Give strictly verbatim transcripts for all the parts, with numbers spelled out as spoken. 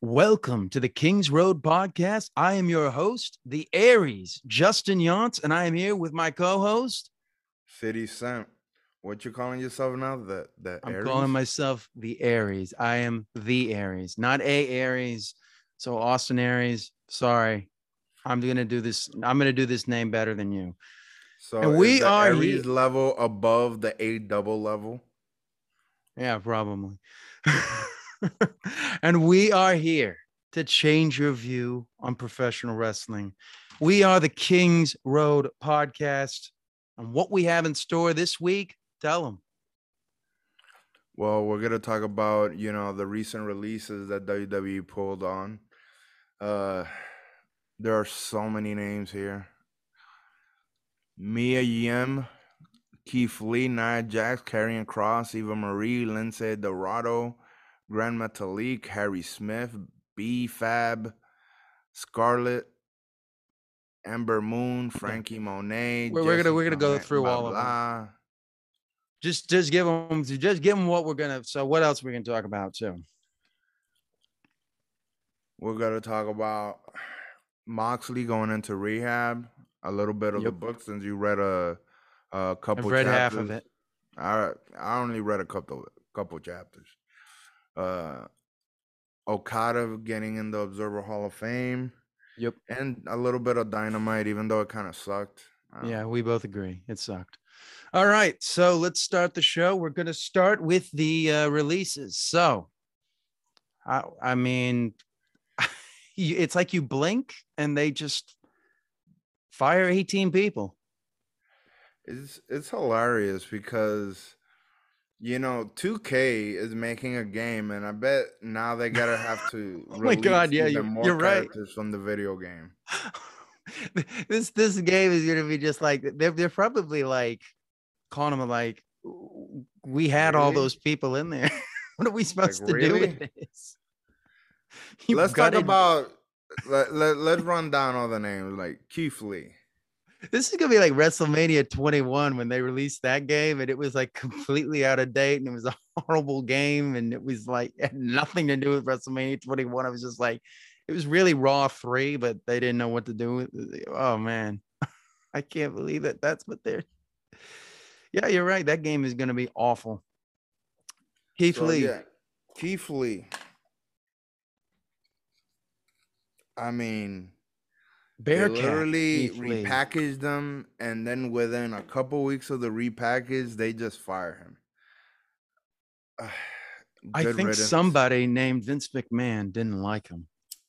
Welcome to the Kings Road podcast. I am your host, the Aries, Justin Yance, and I am here with my co-host. City Simp. What you calling yourself now? The the I'm Aries? calling myself the Aries. I am the Aries, not a Aries. So Austin Aries, sorry. I'm gonna do this. I'm gonna do this name better than you. So And is we the are Aries here. level above the A double level? Yeah, probably. And we are here to change your view on professional wrestling. We are the Kings Road podcast. And what we have in store this week, tell them. Well, we're gonna talk about, you know, the recent releases that W W E pulled on. Uh there are so many names here. Mia Yim, Keith Lee, Nia Jax, Karrion Kross, Eva Marie, Lindsay Dorado, Grand Metalik, Harry Smith, B Fab, Scarlett, Ember Moon, Yeah. Frankie Monet, We're, we're gonna Jesse we're gonna go Clement, through blah all of them. blah. Just just give them just give them what we're gonna. So what else are we gonna talk about too? We're gonna talk about Moxley going into rehab. A little bit of the Yep, book since you read a a I've couple read half of chapters. it. I I only read a couple couple chapters. Uh, Okada getting in the Observer Hall of Fame, Yep. and a little bit of Dynamite, even though it kind of sucked. Yeah, we both agree. It sucked. All right, so let's start the show. We're going to start with the uh, releases. So, I, I mean, it's like you blink and they just fire eighteen people. It's it's hilarious because you know two K is making a game, and I bet now they gotta have to Oh my release God, yeah, even you're, more you're right. characters from the video game. this this game is going to be just like they're they're probably like calling them like we had all Really? those people in there. What are we Like supposed to do with really? this? You Let's talk gutted. about let, let, let's run down all the names like Keith Lee. This is gonna be like WrestleMania twenty-one when they released that game, and it was like completely out of date, and it was a horrible game, and it was like it had nothing to do with WrestleMania twenty-one. I was just like, it was really Raw three, but they didn't know what to do with it. Oh man, I can't believe it. That's what they're. Yeah, you're right. That game is gonna be awful. Keith So Lee. yeah, Keith Lee. I mean, they Bearcat, literally Keith Lee. repackaged them, and then within a couple weeks of the repackage, they just fire him. I Good think riddance. somebody named Vince McMahon didn't like him.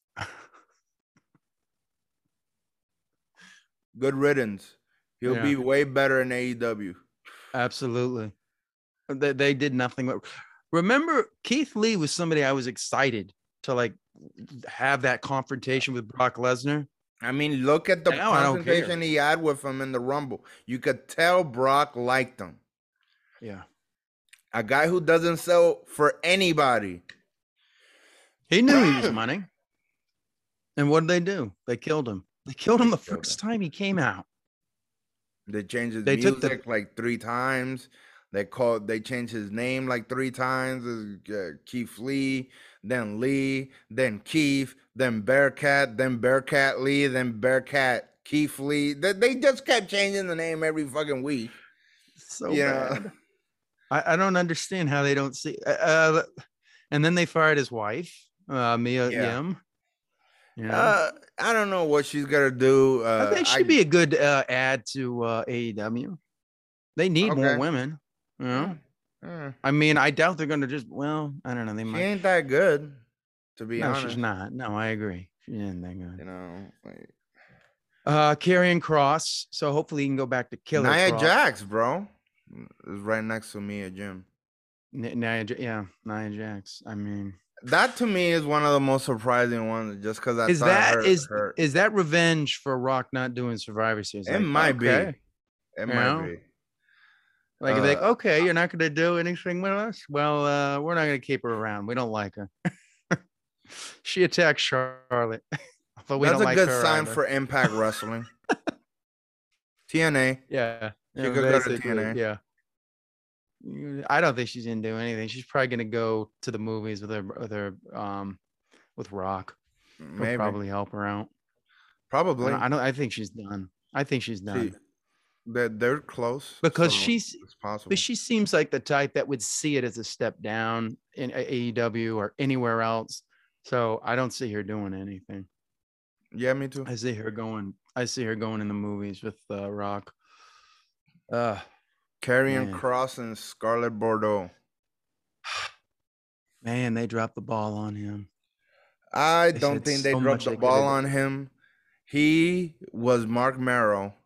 Good riddance. He'll Yeah. be way better in A E W. Absolutely. They, they did nothing. Remember, Keith Lee was somebody I was excited to like have that confrontation with Brock Lesnar. I mean, look at the Now I don't care. confrontation he had with him in the Rumble. You could tell Brock liked him. Yeah. A guy who doesn't sell for anybody. He knew he was money. And what did they do? They killed him. They killed him They the killed first him. time he came out. They changed his They took music the like three times. They called. They changed his name like three times. Uh, Keith Lee, then Lee, then Keith, then Bearcat, then Bearcat Lee, then Bearcat Keith Lee. They, they just kept changing the name every fucking week. so you bad. know? I, I don't understand how they don't see. Uh, and then they fired his wife, uh, Mia Yeah. Yim. You know? Uh, I don't know what she's gonna do. Uh, I think she'd I, be a good uh, add to uh, A E W. They need okay. more women. You know? Mm, mm. I mean, I doubt they're going to just. Well, I don't know. They She might. ain't that good, to be No, honest. she's not. No, I agree. She isn't that good. You know, like, Uh, Karrion Kross. So hopefully he can go back to Killer Nia Kross. Jax, bro, is right next to me at gym. N- Nia, yeah, Nia Jax. I mean, that to me is one of the most surprising ones, just because I is thought that her, is her, is that revenge for Rock not doing Survivor Series? it Like, might okay, be, it you might know? be. Like, Uh, like, okay, you're not going to do anything with us. Well, uh, we're not going to keep her around. We don't like her. She attacked Charlotte, but we that's don't a like good her sign either. for Impact Wrestling. T N A. Yeah, She yeah, could go to T basically, N A. yeah. I don't think she's gonna do anything. She's probably gonna go to the movies with her with her um with Rock. He'll Maybe. probably help her out. Probably. I don't. I think she's done. I think she's done. See, they're, they're close. Because so she's it's possible. but she seems like the type that would see it as a step down in A E W or anywhere else. So I don't see her doing anything. Yeah, me too. I see her going. I see her going in the movies with uh, Rock. Uh Karrion man. Kross and Scarlett Bordeaux. Man, they dropped the ball on him. I They don't said think they so dropped much the they ball could've- on him. He was Mark Marrow.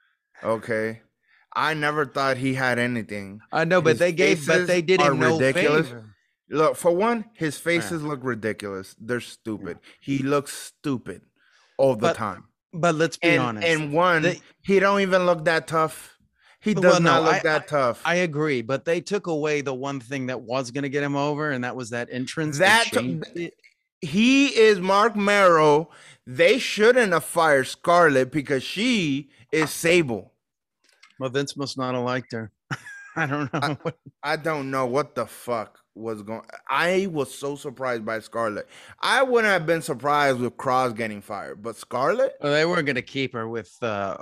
Okay. I never thought he had anything. I know, but His they gave, but they faces did are him no ridiculous. favor. Look, for one, his faces look ridiculous. They're stupid. He looks stupid all the But- time. But let's be And honest. and one, They- he don't even look that tough. He does Well, no, not look I- that tough. I agree, but they took away the one thing that was going to get him over, and that was that entrance. They That- changed it. He is Mark Marrow. They shouldn't have fired Scarlett because she is Sable. Well, Vince must not have liked her. I don't know. I don't know what the fuck was going. I was so surprised by Scarlett. I wouldn't have been surprised with Cross getting fired, but Scarlett. Well, they weren't going to keep her with. Uh,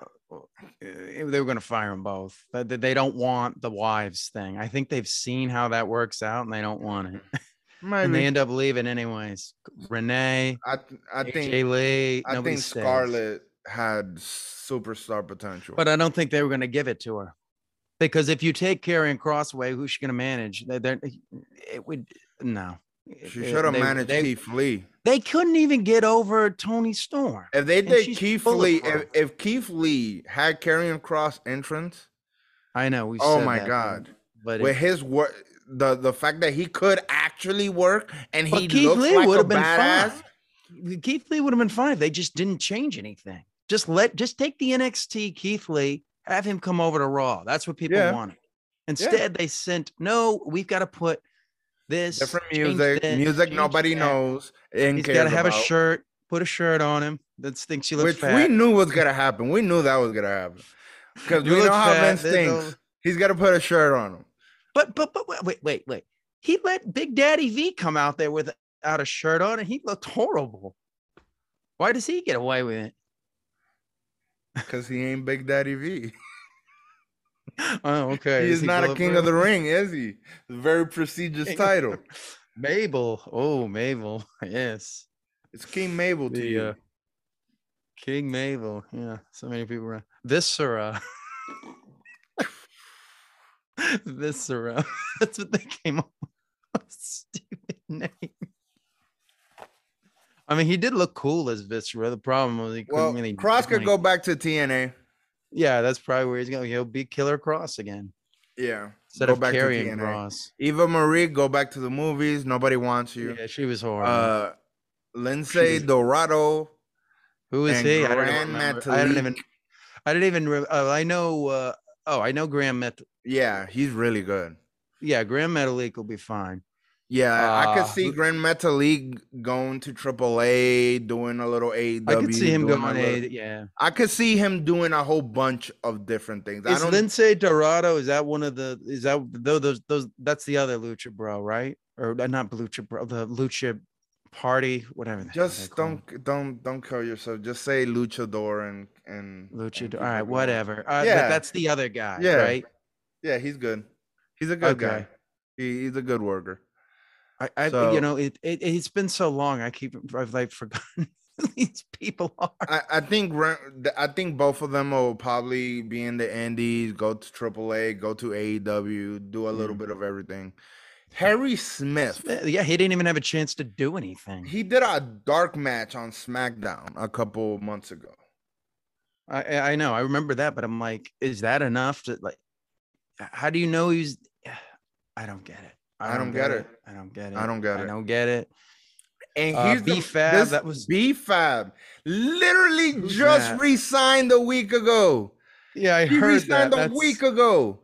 they were going to fire them both. They, they don't want the wives thing. I think they've seen how that works out, and they don't want it. Maybe. And they end up leaving anyways. Renee, I I A J think Lee, I nobody think stays. Scarlett had superstar potential. But I don't think they were going to give it to her. Because if you take Karrion Kross away, who's she going to manage? They, they're- it would no. she It- should have they- managed they, Keith Lee. They couldn't even get over Tony Storm. If they and did she's Keith Lee, if, bulletproof. if Keith Lee had Karrion Kross entrance, I know. We oh said my that, god, but with it, his work, the the fact that he could actually work and but he Keith looks Lee like would a have been badass. fine. Keith Lee would have been fine if they just didn't change anything. Just let just take the N X T Keith Lee, have him come over to Raw. That's what people Yeah. wanted. Instead, they sent no. We've got to put this Different change music, this, music change nobody that. knows. And He's got to have a shirt. Put a shirt on him. That thinks you look which fat. we knew was gonna happen. We knew that was gonna happen because You we know look how fat, Vince there's thinks. no- He's got to put a shirt on him. But but but wait wait wait. He let Big Daddy V come out there without a shirt on, and he looked horrible. Why does he get away with it? Because he ain't Big Daddy V. Oh, okay. He Is is not a king of the bulletproof? ring, is he? It's a very prestigious title. Mabel. Oh, Mabel. Yes. It's King Mabel to The you. uh, King Mabel. Yeah. So many people around. Viscera. Viscera. That's what they came up with. Stupid name. I mean, he did look cool as Viscera. The problem was he couldn't Well, really. Cross could like- go back to T N A. Yeah, that's probably where he's going. He'll be Killer Cross again Yeah. instead go of back to carrying T N A. Cross. Eva Marie, go back to the movies. Nobody wants you. Yeah, she was horrible. Uh, Lindsay was- Dorado. Who is and he? I don't, Grand even remember. I don't even. Metalik. I didn't even. re- Uh, I know. Uh, oh, I know Graham Met. Yeah, he's really good. Yeah, Graham Metalik will be fine. Yeah, I Uh, could see who- Grand Metalik going to Triple A, doing a little A E W. I could see him doing going. a little- A, yeah. I could see him doing a whole bunch of different things. I Is don't. Lindsay Dorado? Is that one of the? Is that those those those? That's the other Lucha Bro, right? Or uh, not Lucha Bro, the Lucha Party, whatever. the hell they Just call it. don't don't don't kill yourself. Just say luchador and and and Lucha. keep All right, it going. whatever. Uh, Yeah. but that's the other guy, Yeah. right? Yeah, he's good. He's a good Okay. guy. He, he's a good worker. I, I So- you know, it, it it's been so long. I keep I've like forgotten who these people are. I, I think Ra- I think both of them will probably be in the Indies, go to Triple A, go to A E W, do a little Mm. bit of everything. Harry Smith, Yeah, he didn't even have a chance to do anything. he did a dark match on SmackDown a couple months ago. I I I know, I remember that, but I'm like, is that enough to like? How do you know he's? I don't get it. I don't get it. I don't get it. I don't get I it. don't get it. And Uh, here's the B-Fab, this that was- B-Fab, literally Who's just that? resigned a week ago. Yeah, I He heard that. resigned a That's- week ago.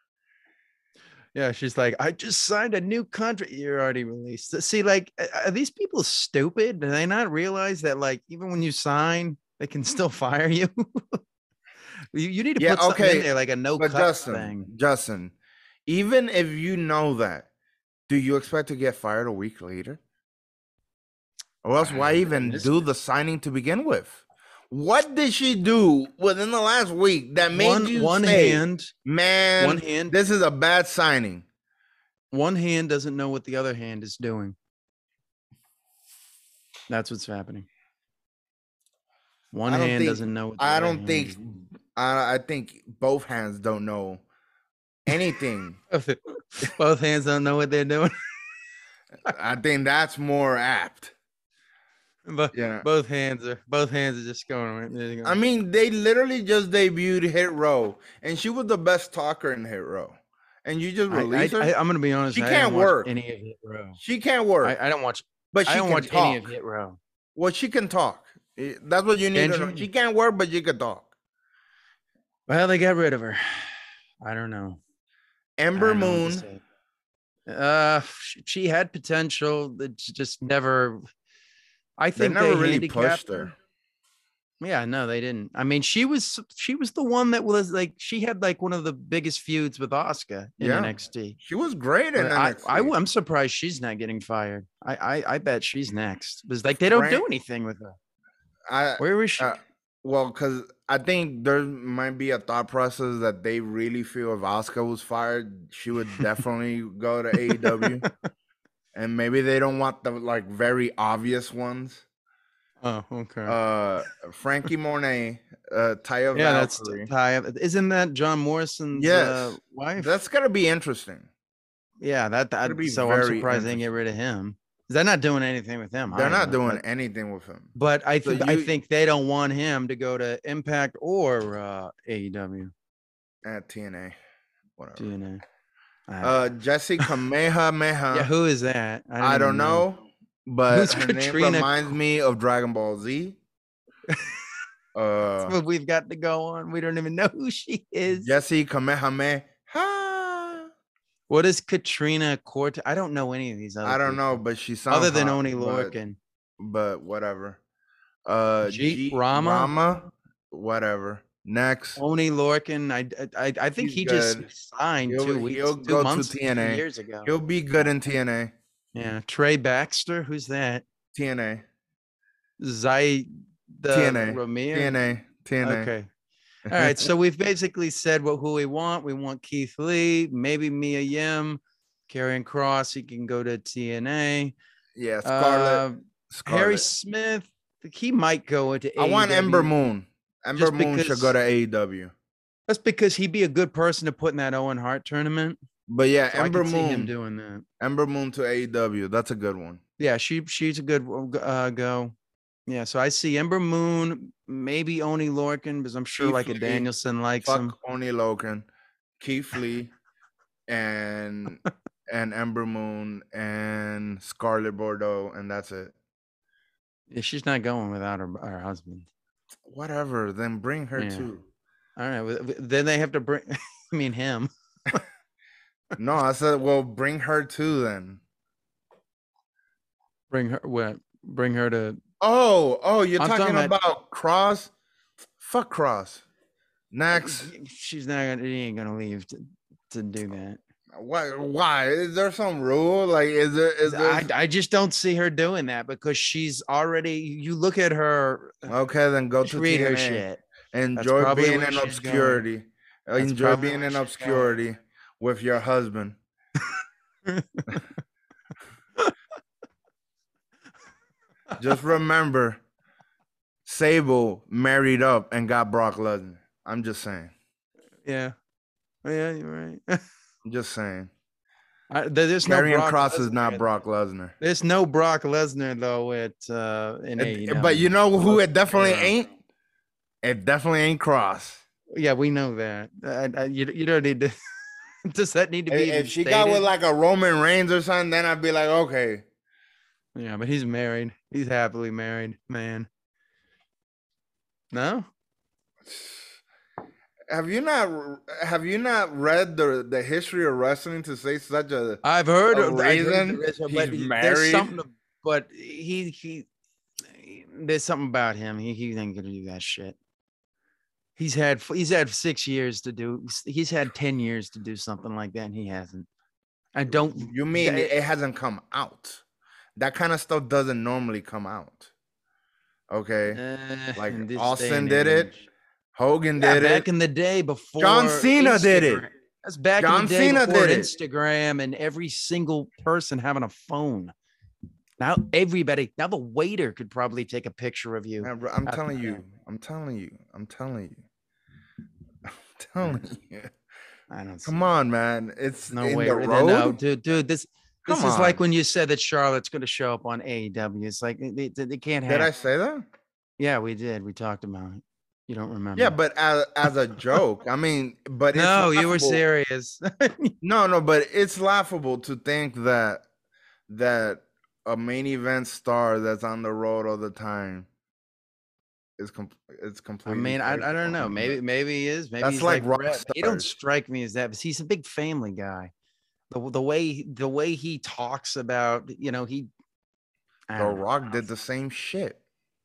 Yeah, she's like, I just signed a new contract. You're already released. See, like, a- are these people stupid? Do they not realize that, like, even when you sign, they can still fire you? you, you need to Yeah, put something okay, in there, like a no But cut Justin, thing. Justin, even if you know that, do you expect to get fired a week later? Or else, why even do the signing to begin with? What did she do within the last week that made one, you one say, hand, man, one hand, this is a bad signing? One hand doesn't know what the other hand is doing. That's what's happening. One hand think, doesn't know. What the I other don't hand think. is doing. I, I think both hands don't know anything. Both hands don't know what they're doing. I think that's more apt. But Yeah, both hands are both hands are just going. going. I mean, they literally just debuted Hit Row, and she was the best talker in Hit Row. And you just release I, I, her. I, I'm gonna be honest. She I can't work. Any of Hit Row. She can't work. I, I don't watch. But she I don't can watch talk. any of Hit Row. Well, she can talk. That's what you need Can to know. she? She can't work, but she can talk. Well, they got rid of her. I don't know. Ember don't know Moon. Uh, she had potential. It's just never. I think they never they really pushed her. her. Yeah, no, they didn't. I mean, she was she was the one that was like she had like one of the biggest feuds with Asuka in yeah. N X T. She was great in I, N X T. I, I'm surprised she's not getting fired. I, I I bet she's next because like they don't Frank, do anything with her. I where is she? Uh, well, because I think there might be a thought process that they really feel if Asuka was fired, she would definitely go to A E W, and maybe they don't want the like very obvious ones. Oh, okay. Uh, Frankie Monet, uh, Taya yeah, Valkyrie. that's Taya. Isn't that John Morrison's yes. uh, wife? That's gonna be interesting. Yeah, that that. So I'm surprised they get rid of him. They're not doing anything with him. They're either, not doing but, anything with him. But I think so you, I think they don't want him to go to Impact or uh, A E W. At T N A, whatever. T N A. Uh, Jessie Kamehameha. Yeah, who is that? I, I don't know. know. But Who's her Katrina? name reminds me of Dragon Ball Z. uh, That's what we've got to go on. We don't even know who she is. Jessie Kamehameha. What is Katrina Cortez? I don't know any of these. Other I don't people. know, but she sounds other than hot, Oni Lorcan. But, but whatever. Uh, Jeet G- Rama? Rama, whatever. Next, Oni Lorcan. I I I think He's he good. just signed he'll, two weeks, he'll two go months, to T N A years ago. He'll be good in T N A. Yeah, Trey Baxter. Who's that? T N A. Zay the T N A. Ramir. T N A. T N A. Okay. All right. So we've basically said what who we want. We want Keith Lee, maybe Mia Yim, Karrion Kross. He can go to T N A. Yeah, Scarlett. Uh, Scarlett. Harry Smith. He might go into. I A E W. want Ember Moon. Ember Moon because, should go to A E W. That's because he'd be a good person to put in that Owen Hart tournament. But yeah, so Ember I can Moon see him doing that. Ember Moon to A E W. That's a good one. Yeah, she she's a good uh, go. Yeah, so I see Ember Moon, maybe Oni Lorcan, because I'm sure Keith like Lee, a Danielson likes fuck him. Oni Lorcan, Keith Lee, and and Ember Moon and Scarlett Bordeaux, and that's it. Yeah, she's not going without her her husband. Whatever, then bring her yeah. too. All right, then they have to bring. I mean him. No, I said, well, bring her too then. Bring her what? Bring her to. Oh, oh, you're I'm talking about, about Kross? Fuck Kross. Next. She's not gonna she ain't gonna leave to, to do that. Why why? Is there some rule? Like is there is there I, I just don't see her doing that because she's already you look at her. Okay, then go to read T N A. Her shit. Enjoy being in obscurity. Enjoy being in obscurity with your husband. Just remember, Sable married up and got Brock Lesnar. I'm just saying. Yeah. Yeah, you're right. I'm just saying. I, there's Karrion no Kross Lesnar is not Brock Lesnar. There's no Brock Lesnar though at uh in A E W. But you know who it definitely yeah. ain't? It definitely ain't Kross. Yeah, we know that. I, I, you, you don't need to. Does that need to be? If she stated? got with like a Roman Reigns or something, then I'd be like, okay. Yeah, but he's married. He's happily married, man. No. Have you not? Have you not read the the history of wrestling to say such a? I've heard a of reason. He's but married. There's something, but he he. There's something about him. He he ain't gonna do that shit. He's had he's had six years to do. He's had ten years to do something like that, and he hasn't. I don't. You mean that, it hasn't come out? that kind of stuff doesn't normally come out. Okay, Uh, like in this day Austin and did it, age. Hogan Yeah, did it, back in the day John before Cena did it, Instagram. That's back in the John day Cena before did it. Instagram and every single person having a phone. Now everybody, now the waiter could probably take a picture of you. Man, bro, I'm at telling the you, end. I'm telling you, I'm telling you, I'm telling you. I don't see Come it. on, man. It's No in way. the No, no, road. dude, dude, this this Come is like on. when you said that Charlotte's going to show up on A E W. It's like they, they, they can't Did I have. say that? Yeah, we did. We talked about it. You don't Yeah, remember. but as, as a joke. I mean, but it's No, you were laughable. serious. No, no, but it's laughable to think that that a main event star that's on the road all the time is com- it's I completely mean, I, fake. I don't I know. mean, Maybe maybe he is. Maybe that's he's like like rock Brett. He don't stars. strike me as that, but he's a big family guy. The the way the way he talks about, you know, he I The don't know. Rock did the same shit.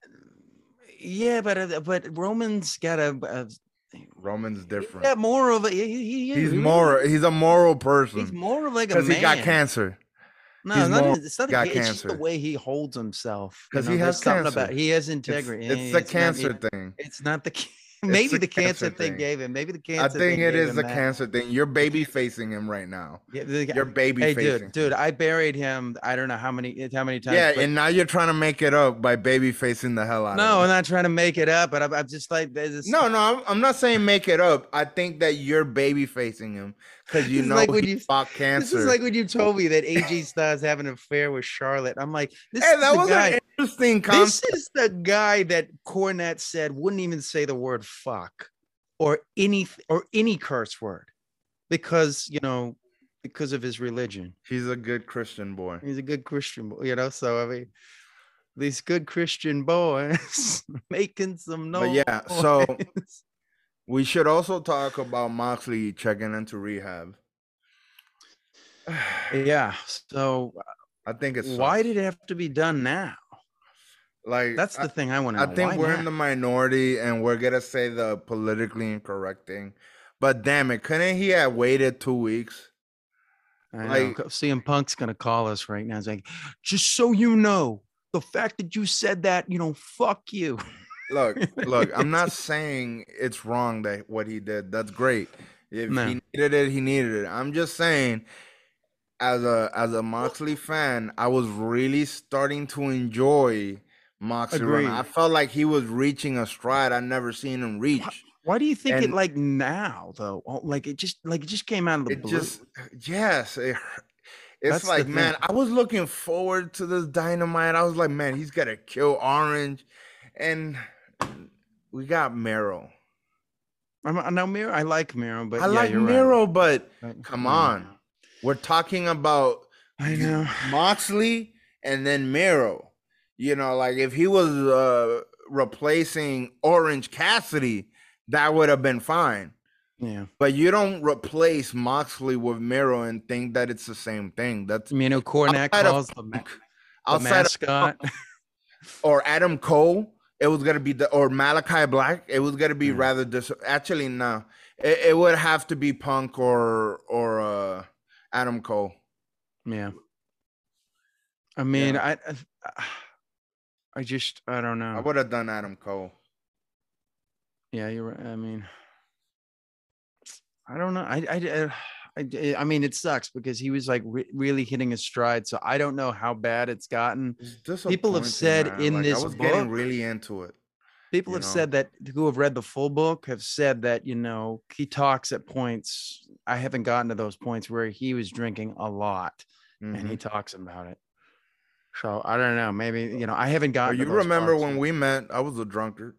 Yeah, but uh, but Roman's got a, a Roman's he's different. got more of a he, he, He's he more. really He's a moral he's person more of like a because he got man. cancer. No, He's it's not. more It's not. got It's just the cancer way he holds himself. You because know, he there's has something about cancer. he has It's integrity. it's the It's not. cancer It, thing. it's not the. It's Maybe the the cancer cancer thing thing. gave him. Maybe the I cancer think thing it gave is him the that. cancer thing. You're The baby cancer. facing him right now. Yeah, the, You're baby hey, facing dude, dude, him. I buried him. I don't know how many how many times. Yeah, But and now you're trying to make it up by baby facing the hell out of no, I'm him. not trying to make it up. But I'm, I'm just like there's this. No, no, I'm, I'm not saying make it up. I think that you're baby facing him because you This is know like when he you. fought This is cancer. like when you told me that A J Styles having an affair with Charlotte. I'm like, this Hey, is that the was guy. an interesting This concept. is the guy that Cornette said wouldn't even say the word fuck or any or any curse word because you know because of his religion. He's a good Christian boy. He's a good Christian boy, you know. So I mean, these good Christian boys making some But noise. yeah, so we should also talk about Moxley checking into rehab. Yeah. So I think it's why did it have to be done now? like That's the I, thing I want to I know. think Why we're now? in the minority and we're gonna say the politically incorrect thing. But damn it, couldn't he have waited two weeks? I Like, know C M Punk's gonna call us right now. It's like, just so you know, the fact that you said that, you know, fuck you. look, look, I'm not saying it's wrong that what he did. That's great. If No. he needed it, he needed it. I'm just saying, as a as a Moxley fan, I was really starting to enjoy Moxley run. Agreed. I felt like he was reaching a stride I'd never seen him reach. Why do you think it And like now though? Oh, like it just like it just came out of the it blue. just yes, it, it's That's the like, thing. man, I was looking forward to this Dynamite. I was like, man, he's gonna kill Orange, and we got Miro. I'm now Miro. I like Miro, but I yeah, like you're Miro, right. but But- come yeah. on, we're talking about I know. Moxley and then Miro. You know, like if he was uh, replacing Orange Cassidy, that would have been fine. Yeah. But you don't replace Moxley with Miro and think that it's the same thing. That's You know, Cornette outside of calls the, ma- Punk, the outside of mascot. or Adam Cole, it was gonna be the or Malachi Black. It was gonna be Yeah. rather dis. Actually, no, it, it would have to be Punk or or uh, Adam Cole. Yeah. I mean, Yeah. I, I, I just, I don't know. I would have done Adam Cole. Yeah, you're right. I mean, I don't know. I, I, I, I mean, it sucks because he was like re- really hitting his stride. So I don't know how bad it's gotten. It's People have disappointing, said man. in Like, this I was getting book- really into it. People you have know? said that who have read the full book have said that, you know, he talks at points. I haven't gotten to those points where he was drinking a lot and he Mhm. talks about it. So I don't know. Maybe, you know, I haven't But gotten to you those remember parts when yet. we met? I was a drunkard.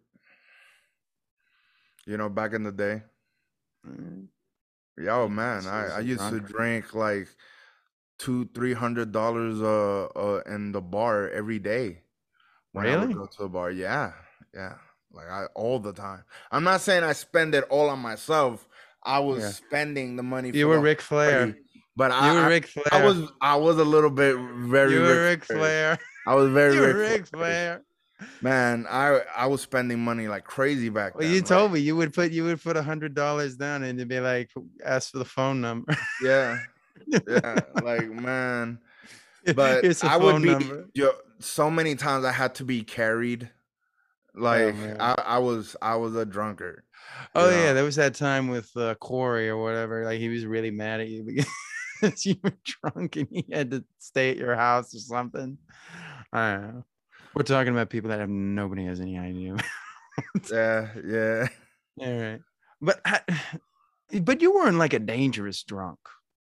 You know, back in the day. Mm, Yeah, oh You man, was- I, was I a used to drunkard. drink like two, three hundred dollars uh uh in the bar every day. When I would Really? go to the bar. Yeah, yeah. Like I all the time. I'm not saying I spend it all on myself. I was Yeah. spending the money You for were the Ric Flair. party. But You I, were I Ric Flair. I was I was a little bit very you were Ric Ric Flair. Flair. I was very You were Ric Ric Flair. Flair. Man, I I was spending money like crazy back Well, then. you like- told me you would put you would put a hundred dollars down and you'd be like, ask for the phone number. Yeah. Yeah. Like, man. But Here's a I would phone be number. yo, so many times I had to be carried. Oh Like man. I, I was I was a drunkard, you Oh yeah, know. there was that time with uh, Corey or whatever. Like he was really mad at you because you were drunk and he had to stay at your house or something. I don't know. We're talking about people that have nobody has any idea. Yeah, yeah. All right, but I- but you weren't like a dangerous drunk,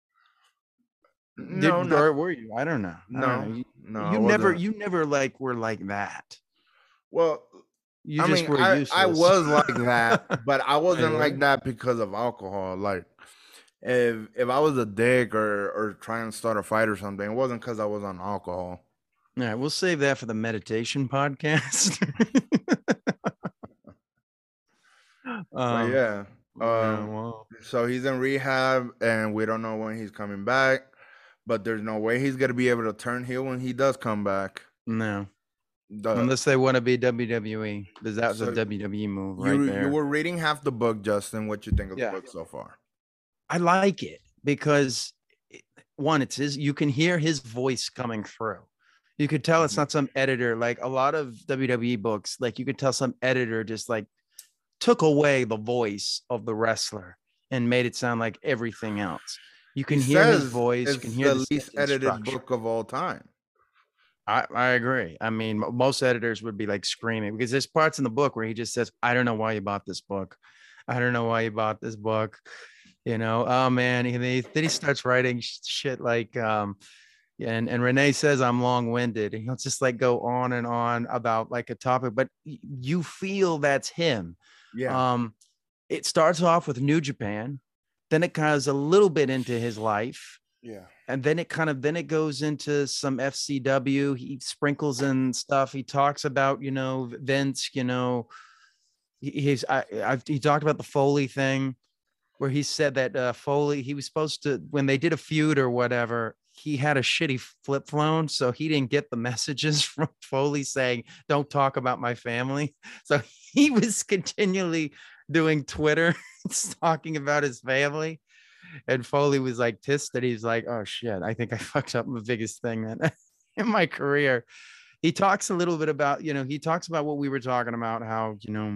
No, did not or were you? I don't know. I don't know. no, You, no, I you never, wasn't. you never like were like that. Well, You I just mean, were I I useless. was like that, but I Oh, you wasn't were? like that because of alcohol. Like if if I was a dick or or trying to start a fight or something, it wasn't because I was on alcohol. All right, we'll save that for the meditation podcast. But um, yeah, yeah, um, well, so he's in rehab, and we don't know when he's coming back. But there's no way he's gonna be able to turn heel when he does come back. no, The unless they want to be W W E, because that was a so W W E move right you you there. were reading half the book, Justin. What you think of the Yeah, book so far? I like it because it- one, it's his. You can hear his voice coming through. You could tell it's Mhm. not some editor like a lot of W W E books. Like you could tell some editor just like took away the voice of the wrestler and made it sound like everything else. You He can hear his says voice. You can it's hear the the least sentence edited structure. book of all time. I, I agree. I mean, mo- most editors would be like screaming because there's parts in the book where he just says, I don't know why you bought this book. I don't know why you bought this book. You know, oh man. And he, then he starts writing sh- shit like, um, and, and Renee says I'm long-winded. And he'll just like go on and on about like a topic, but y- you feel that's him. Yeah, Um, it starts off with New Japan, then it goes a little bit into his life, yeah. and then it kind of then it goes into some F C W. He sprinkles in stuff. He talks about, you know, Vince, you know, he's I, I've he talked about the Foley thing where he said that uh, Foley, he was supposed to, when they did a feud or whatever, he had a shitty flip phone, so he didn't get the messages from Foley saying, "Don't talk about my family." So he was continually doing Twitter talking about his family, and Foley was like pissed that he's like, "Oh shit, I think I fucked up the biggest thing that in my career." He talks a little bit about, you know, he talks about what we were talking about, how, you know,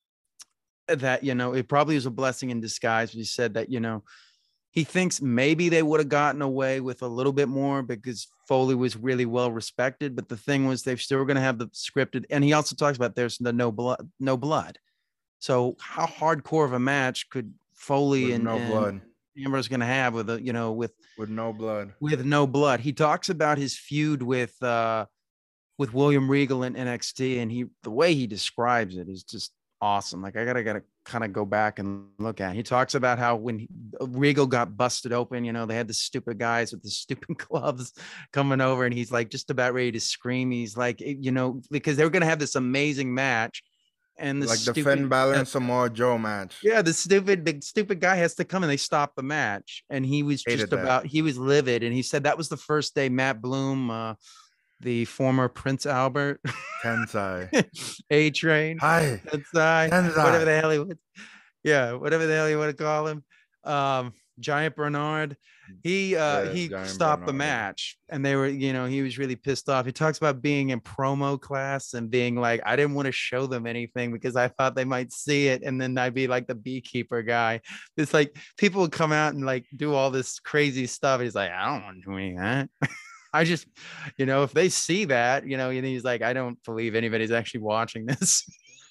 that, you know, it probably was a blessing in disguise. He said that, you know, he thinks maybe they would have gotten away with a little bit more because Foley was really well respected. But the thing was, they still were going to have the scripted. And he also talks about there's the no blood, no blood. So how hardcore of a match could Foley With and, no and blood. Amber's going to have with a, you know, with, With no blood. with no blood? He talks about his feud with, uh, with William Regal in N X T, and he the way he describes it is just awesome. Like I gotta gotta kind of go back and look at it. He talks about how when he, Regal got busted open, you know, they had the stupid guys with the stupid gloves coming over, and he's like just about ready to scream. He's like, you know, because they were gonna have this amazing match, and the Like the Finn stupid Balor uh, and Samoa Joe match. yeah, the stupid the stupid guy has to come and they stop the match, and he was Hated just that. about he was livid, and he said that was the first day Matt Bloom, uh, the former Prince Albert, Tensai. A Train, Hi. Tensai, whatever Tensai. the hell he would, yeah, whatever the hell you want to call him, um, Giant Bernard. He uh Yeah, he Giant stopped the Bernard. match, and they were, you know, he was really pissed off. He talks about being in promo class and being like, I didn't want to show them anything because I thought they might see it, and then I'd be like the beekeeper guy. It's like people would come out and like do all this crazy stuff. He's like, I don't want to do any of that. I just, you know, if they see that, you know, and he's like, I don't believe anybody's actually watching this,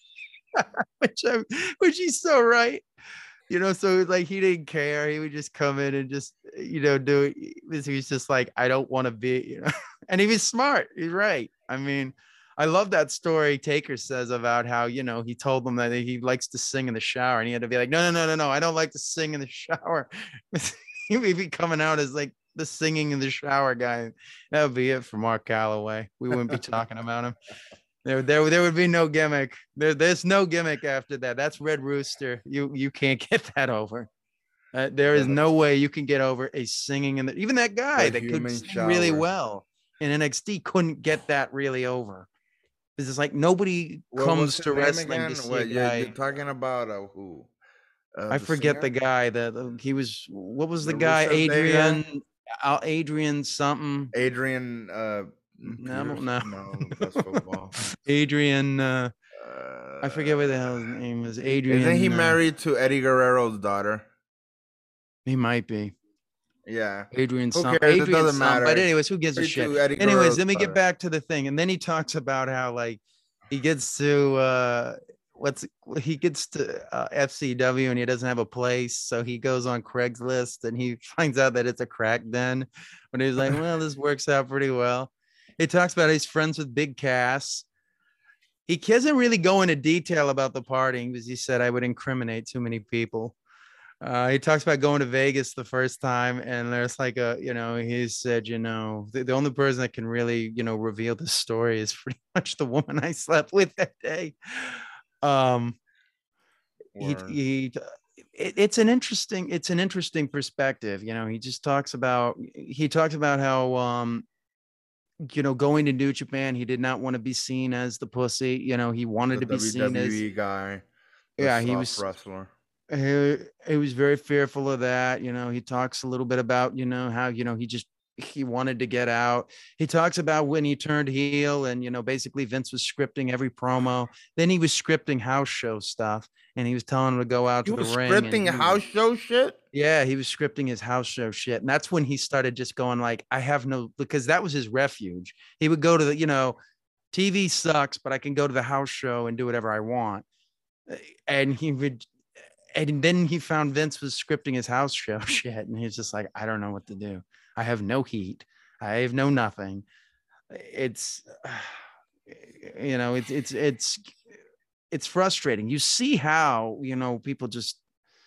which I, which he's so right, you know. So like he didn't care. He would just come in and just, you know, do it. He was just like, I don't want to be, you know, and he was smart. He's right. I mean, I love that story Taker says about how, you know, he told them that he likes to sing in the shower, and he had to be like, no, no, no, no, no, I don't like to sing in the shower. He would be coming out as like the singing in the shower guy. That would be it for Mark Calloway. We wouldn't be talking about him. There, there, there would be no gimmick. There, there's no gimmick after that. That's Red Rooster. You, you can't get that over. Uh, there is The, no way you can get over a singing in the. Even that guy the that could human sing really shower. well in N X T couldn't get that really over. It's just like nobody What was comes his to name wrestling again? to see a What you're, guy. you're talking about? Uh, who? Uh, I the forget the singer? guy that uh, he was. What was the The guy? Rusev Day guy? Adrian. Al Adrian something. Adrian uh No, Peterson. no. No, that's football. Adrian. Uh, I forget what the hell his Uh, name is. isn't he Adrian. Uh, married to Eddie Guerrero's daughter? he might be. Yeah. Adrian Who some cares? It Adrian doesn't some. But matter. anyways, who gives a Married shit? to Eddie Anyways, Guerrero's let me get daughter. back to the thing. And then he talks about how like he gets to uh what's he gets to uh, F C W and he doesn't have a place. So he goes on Craigslist and he finds out that it's a crack den. But he's like, well, this works out pretty well. He talks about he's friends with Big Cass. He doesn't really go into detail about the partying because he said I would incriminate too many people. Uh, he talks about going to Vegas the first time, and there's like a, you know, he said, you know, the, the only person that can really, you know, reveal the story is pretty much the woman I slept with that day. Um, he, Word. he, it, it's an interesting, it's an interesting perspective. You know, he just talks about, he talks about how, um, you know, going to New Japan, he did not want to be seen as the pussy. You know, he wanted The to be seen as, W W E guy, the yeah, he soft was wrestler. he, he was very fearful of that. You know, he talks a little bit about, you know, how, you know, he just, he wanted to get out. He talks about when he turned heel and, you know, basically Vince was scripting every promo. Then he was scripting house show stuff and he was telling him to go out He to the was ring. And scripting he was, house show shit. yeah, he was scripting his house show shit. And that's when he started just going like, I have no, because that was his refuge. He would go to the, you know, T V sucks, but I can go to the house show and do whatever I want. And he would, and then he found Vince was scripting his house show shit, and he's just like, I don't know what to do. I have no heat. I have no nothing. It's, you know, it's it's it's it's frustrating. You see how, you know, people just,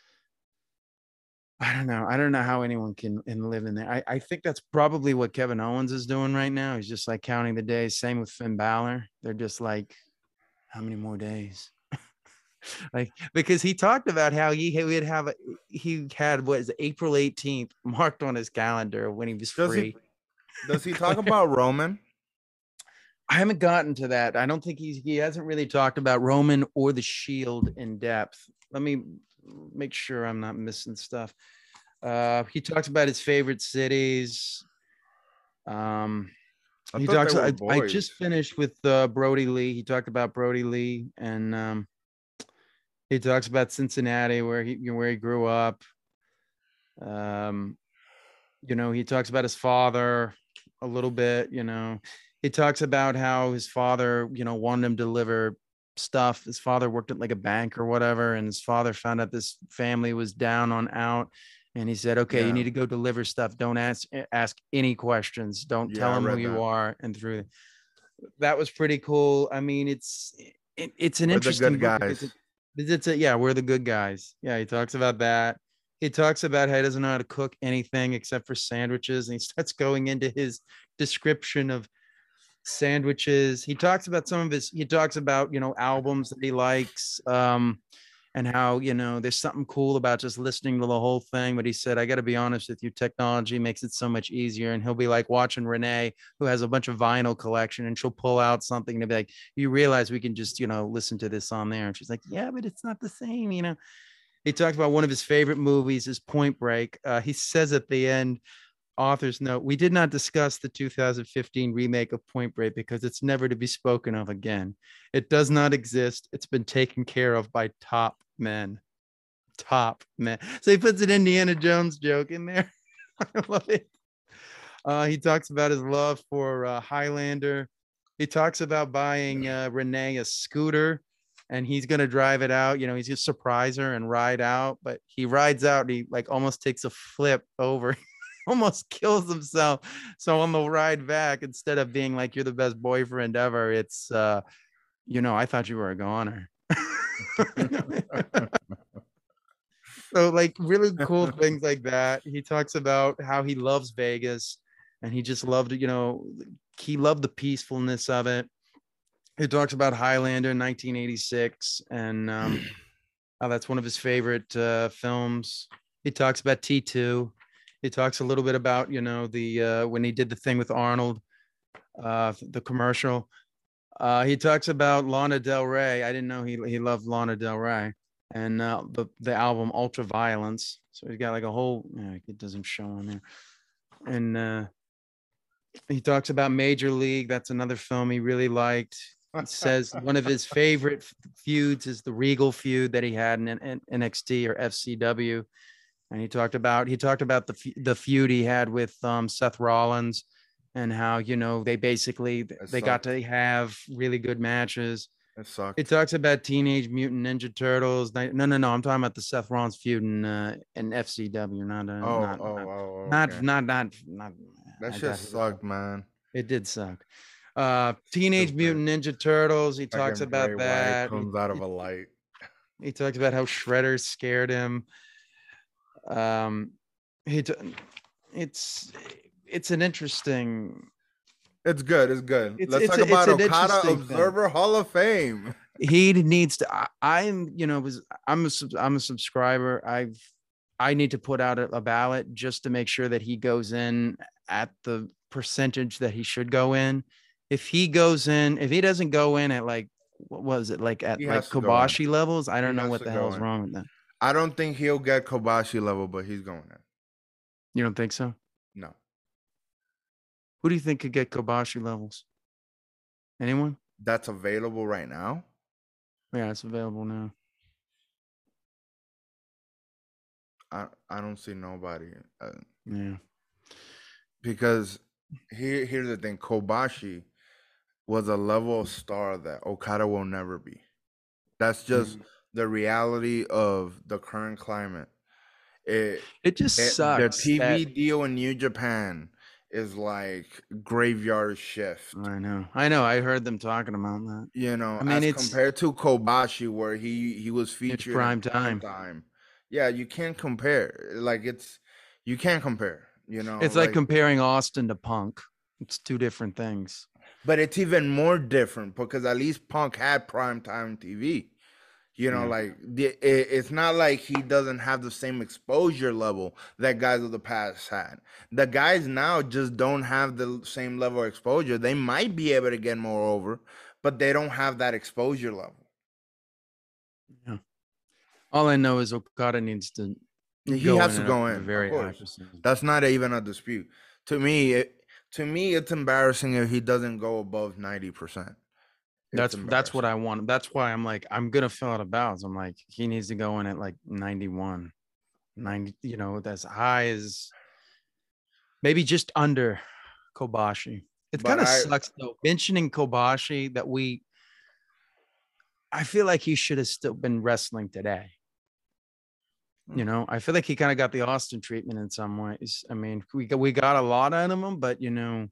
I don't know. I don't know how anyone can, can live in there. I, I think that's probably what Kevin Owens is doing right now. He's just like counting the days. Same with Finn Balor. They're just like, how many more days? Like, because he talked about how he, he would have a, he had what is it, April eighteenth marked on his calendar when he was Does free. he does he talk about Roman? I haven't gotten to that. I don't think he's he hasn't really talked about Roman or the Shield in depth. Let me make sure I'm not missing stuff. Uh, he talks about his favorite cities. Um, I he thought talks. they were I, I boys. just finished with uh, Brody Lee. He talked about Brody Lee and um, he talks about Cincinnati, where he where he grew up. Um, you know, he talks about his father a little bit. You know, he talks about how his father, you know, wanted him to deliver stuff. His father worked at like a bank or whatever, and his father found out this family was down on out, and he said, "Okay, you Yeah. need to go deliver stuff. Don't ask ask any questions. Don't Yeah, tell I them who read you that. are." And through that was pretty cool. I mean, it's it, it's an We're the interesting good book because it, guys. it's a yeah, we're the good guys. Yeah, he talks about that. He talks about how he doesn't know how to cook anything except for sandwiches, and he starts going into his description of sandwiches. He talks about some of his. He talks about you know albums that he likes. Um, and how you know there's something cool about just listening to the whole thing. But he said, I got to be honest with you, technology makes it so much easier. And he'll be like watching Renee, who has a bunch of vinyl collection, and she'll pull out something to be like, you realize we can just you know listen to this on there. And she's like, yeah, but it's not the same, you know. He talked about one of his favorite movies is Point Break. Uh, he says at the end, author's note, we did not discuss the two thousand fifteen remake of Point Break because it's never to be spoken of again. It does not exist. It's been taken care of by top men. Top men. So he puts an Indiana Jones joke in there. I love it. Uh, he talks about his love for uh, Highlander. He talks about buying uh, Renee a scooter and he's going to drive it out. You know, he's going to surprise her and ride out, but he rides out and he like almost takes a flip over, almost kills himself. So on the ride back, instead of being like, you're the best boyfriend ever, it's, uh, you know, I thought you were a goner. So like really cool things like that. He talks about how he loves Vegas and he just loved, you know, he loved the peacefulness of it. He talks about Highlander in nineteen eighty-six and um, how that's one of his favorite uh, films. He talks about T two. He talks a little bit about, you know, the uh, when he did the thing with Arnold, uh, the commercial. Uh, he talks about Lana Del Rey. I didn't know he he loved Lana Del Rey and uh, the the album Ultra Violence. So he's got like a whole. Yeah, it doesn't show on there. and uh, he talks about Major League. That's another film he really liked. He says one of his favorite feuds is the Regal feud that he had in N X T or F C W, and he talked about he talked about the the feud he had with um, Seth Rollins, and how, you know, they basically they got to have really good matches. It sucked. It talks about Teenage Mutant Ninja Turtles. No, no, no. I'm talking about the Seth Rollins feud in uh, in F C W, not uh, Oh, not, oh, not, oh, not, okay. not, not, not. That I shit got sucked, man. It did suck. Uh, Teenage Stupid. Mutant Ninja Turtles. He talks Fucking about Bray Wyatt that. He, comes out of he, a light. he talks about how Shredder scared him. Um, he t- it's it's an interesting. It's good. It's good. It's Let's it's talk a, it's about an Okada interesting Observer thing. Hall of Fame. He needs to. I, I'm you know was I'm a sub- I'm a subscriber. I've I need to put out a, a ballot just to make sure that he goes in at the percentage that he should go in. If he goes in, if he doesn't go in at like, what was it, like at He like has to go in. Kobashi levels, I don't He know has what to the go hell's in. wrong with that. I don't think he'll get Kobashi level, but he's going in. You don't think so? No. Who do you think could get Kobashi levels? Anyone? That's available right now? Yeah, it's available now. I I don't see nobody. Uh, Yeah. Because here here's the thing. Kobashi was a level of star that Okada will never be. That's just Mhm. the reality of the current climate. It, It just it the sucks T V that deal in New Japan is like graveyard shift. I know. I know. I heard them talking about that. You know, I mean, as it's compared to Kobashi, where he he was it's featured in prime prime time. time. Yeah, you can't compare. Like it's you can't compare. You know, It's like like comparing Austin to Punk. It's two different things. but it's even more different because at least Punk had prime time T V. You know, Yeah. like the, it, it's not like he doesn't have the same exposure level that guys of the past had. The guys now just don't have the same level of exposure. They might be able to get more over, but they don't have that exposure level. Yeah. All I know is Okada needs to He go has in to at go a in, of very high course. percentage. That's not even a dispute. To me, it, to me, it's embarrassing if he doesn't go above ninety percent. It's That's that's what embarrassing. I want. That's why I'm like, I'm gonna fill out a balance. I'm like, he needs to go in at like ninety-one, ninety, you know, that's high as maybe just under Kobashi. It But kind of I, sucks though, mentioning Kobashi that we I feel like he should have still been wrestling today. You know, I feel like he kind of got the Austin treatment in some ways. I mean, we got we got a lot out of him, but you know,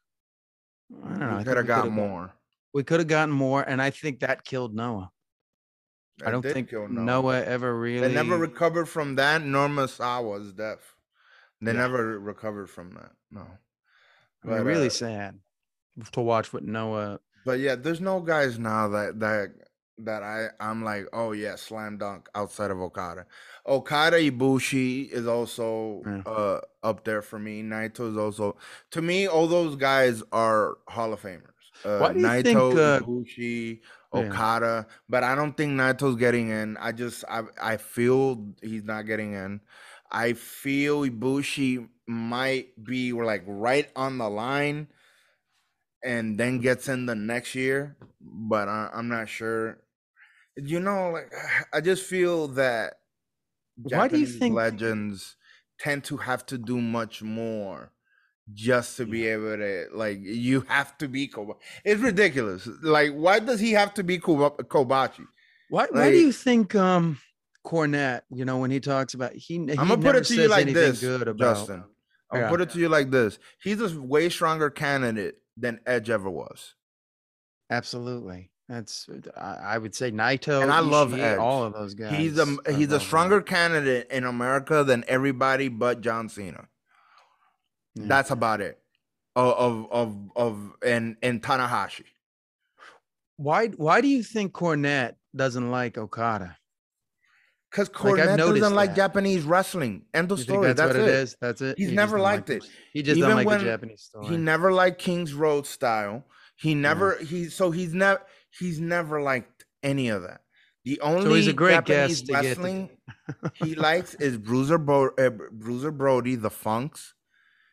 I don't know. we I could think have we could got have got more. we could have gotten more, and I think that killed Noah. I It don't did think kill Noah. Noah ever They never really. recovered from that, nor Masawa's death. They Yeah, never recovered from that. No. I mean, But really uh sad to watch what Noah. but yeah, there's no guys now that that that I I'm like, oh yeah, slam dunk outside of Okada. Okada Ibushi is also Yeah. uh up there for me. Naito is also to me, all those guys are Hall of Famers. Uh Why do you think? Naito, Uh, Ibushi, yeah, Okada, but I don't think Naito's getting in. I just I I feel he's not getting in. I feel Ibushi might be like right on the line and then gets in the next year, but I, I'm not sure. You know, like I just feel that why do you Japanese think? legends tend to have to do much more just to Yeah. be able to like you have to be Kobashi. It's ridiculous. Like, why does he have to be Koba- Kobashi? Why? Why do Like, you think? Um, Cornette, you know, when he talks about he I'm he gonna put never it to you says like anything this, good about. Justin. I'm gonna Yeah, put it to you like this. He's a way stronger candidate than Edge ever was. absolutely. That's I, I would say And Naito, I love Ishii, all Edge. of those He's a guys are he's a above him. stronger candidate in America than everybody but John Cena. Yeah. That's about it. Of of of, of and and Tanahashi. Why? Why do you think Cornette doesn't like Okada? Because Like I've Cornette doesn't noticed like that. Japanese wrestling. End of You think story. that's what That's it it. is? That's it. He's He just never don't like liked them. it. He just don't Even like the when Japanese he story. never liked King's Road style. He Yeah. never he so he's never he's never liked any of that. The So he's a only great Japanese guest to get. wrestling To... he likes is Bruiser Bo- uh, Bruiser Brody, the Funks,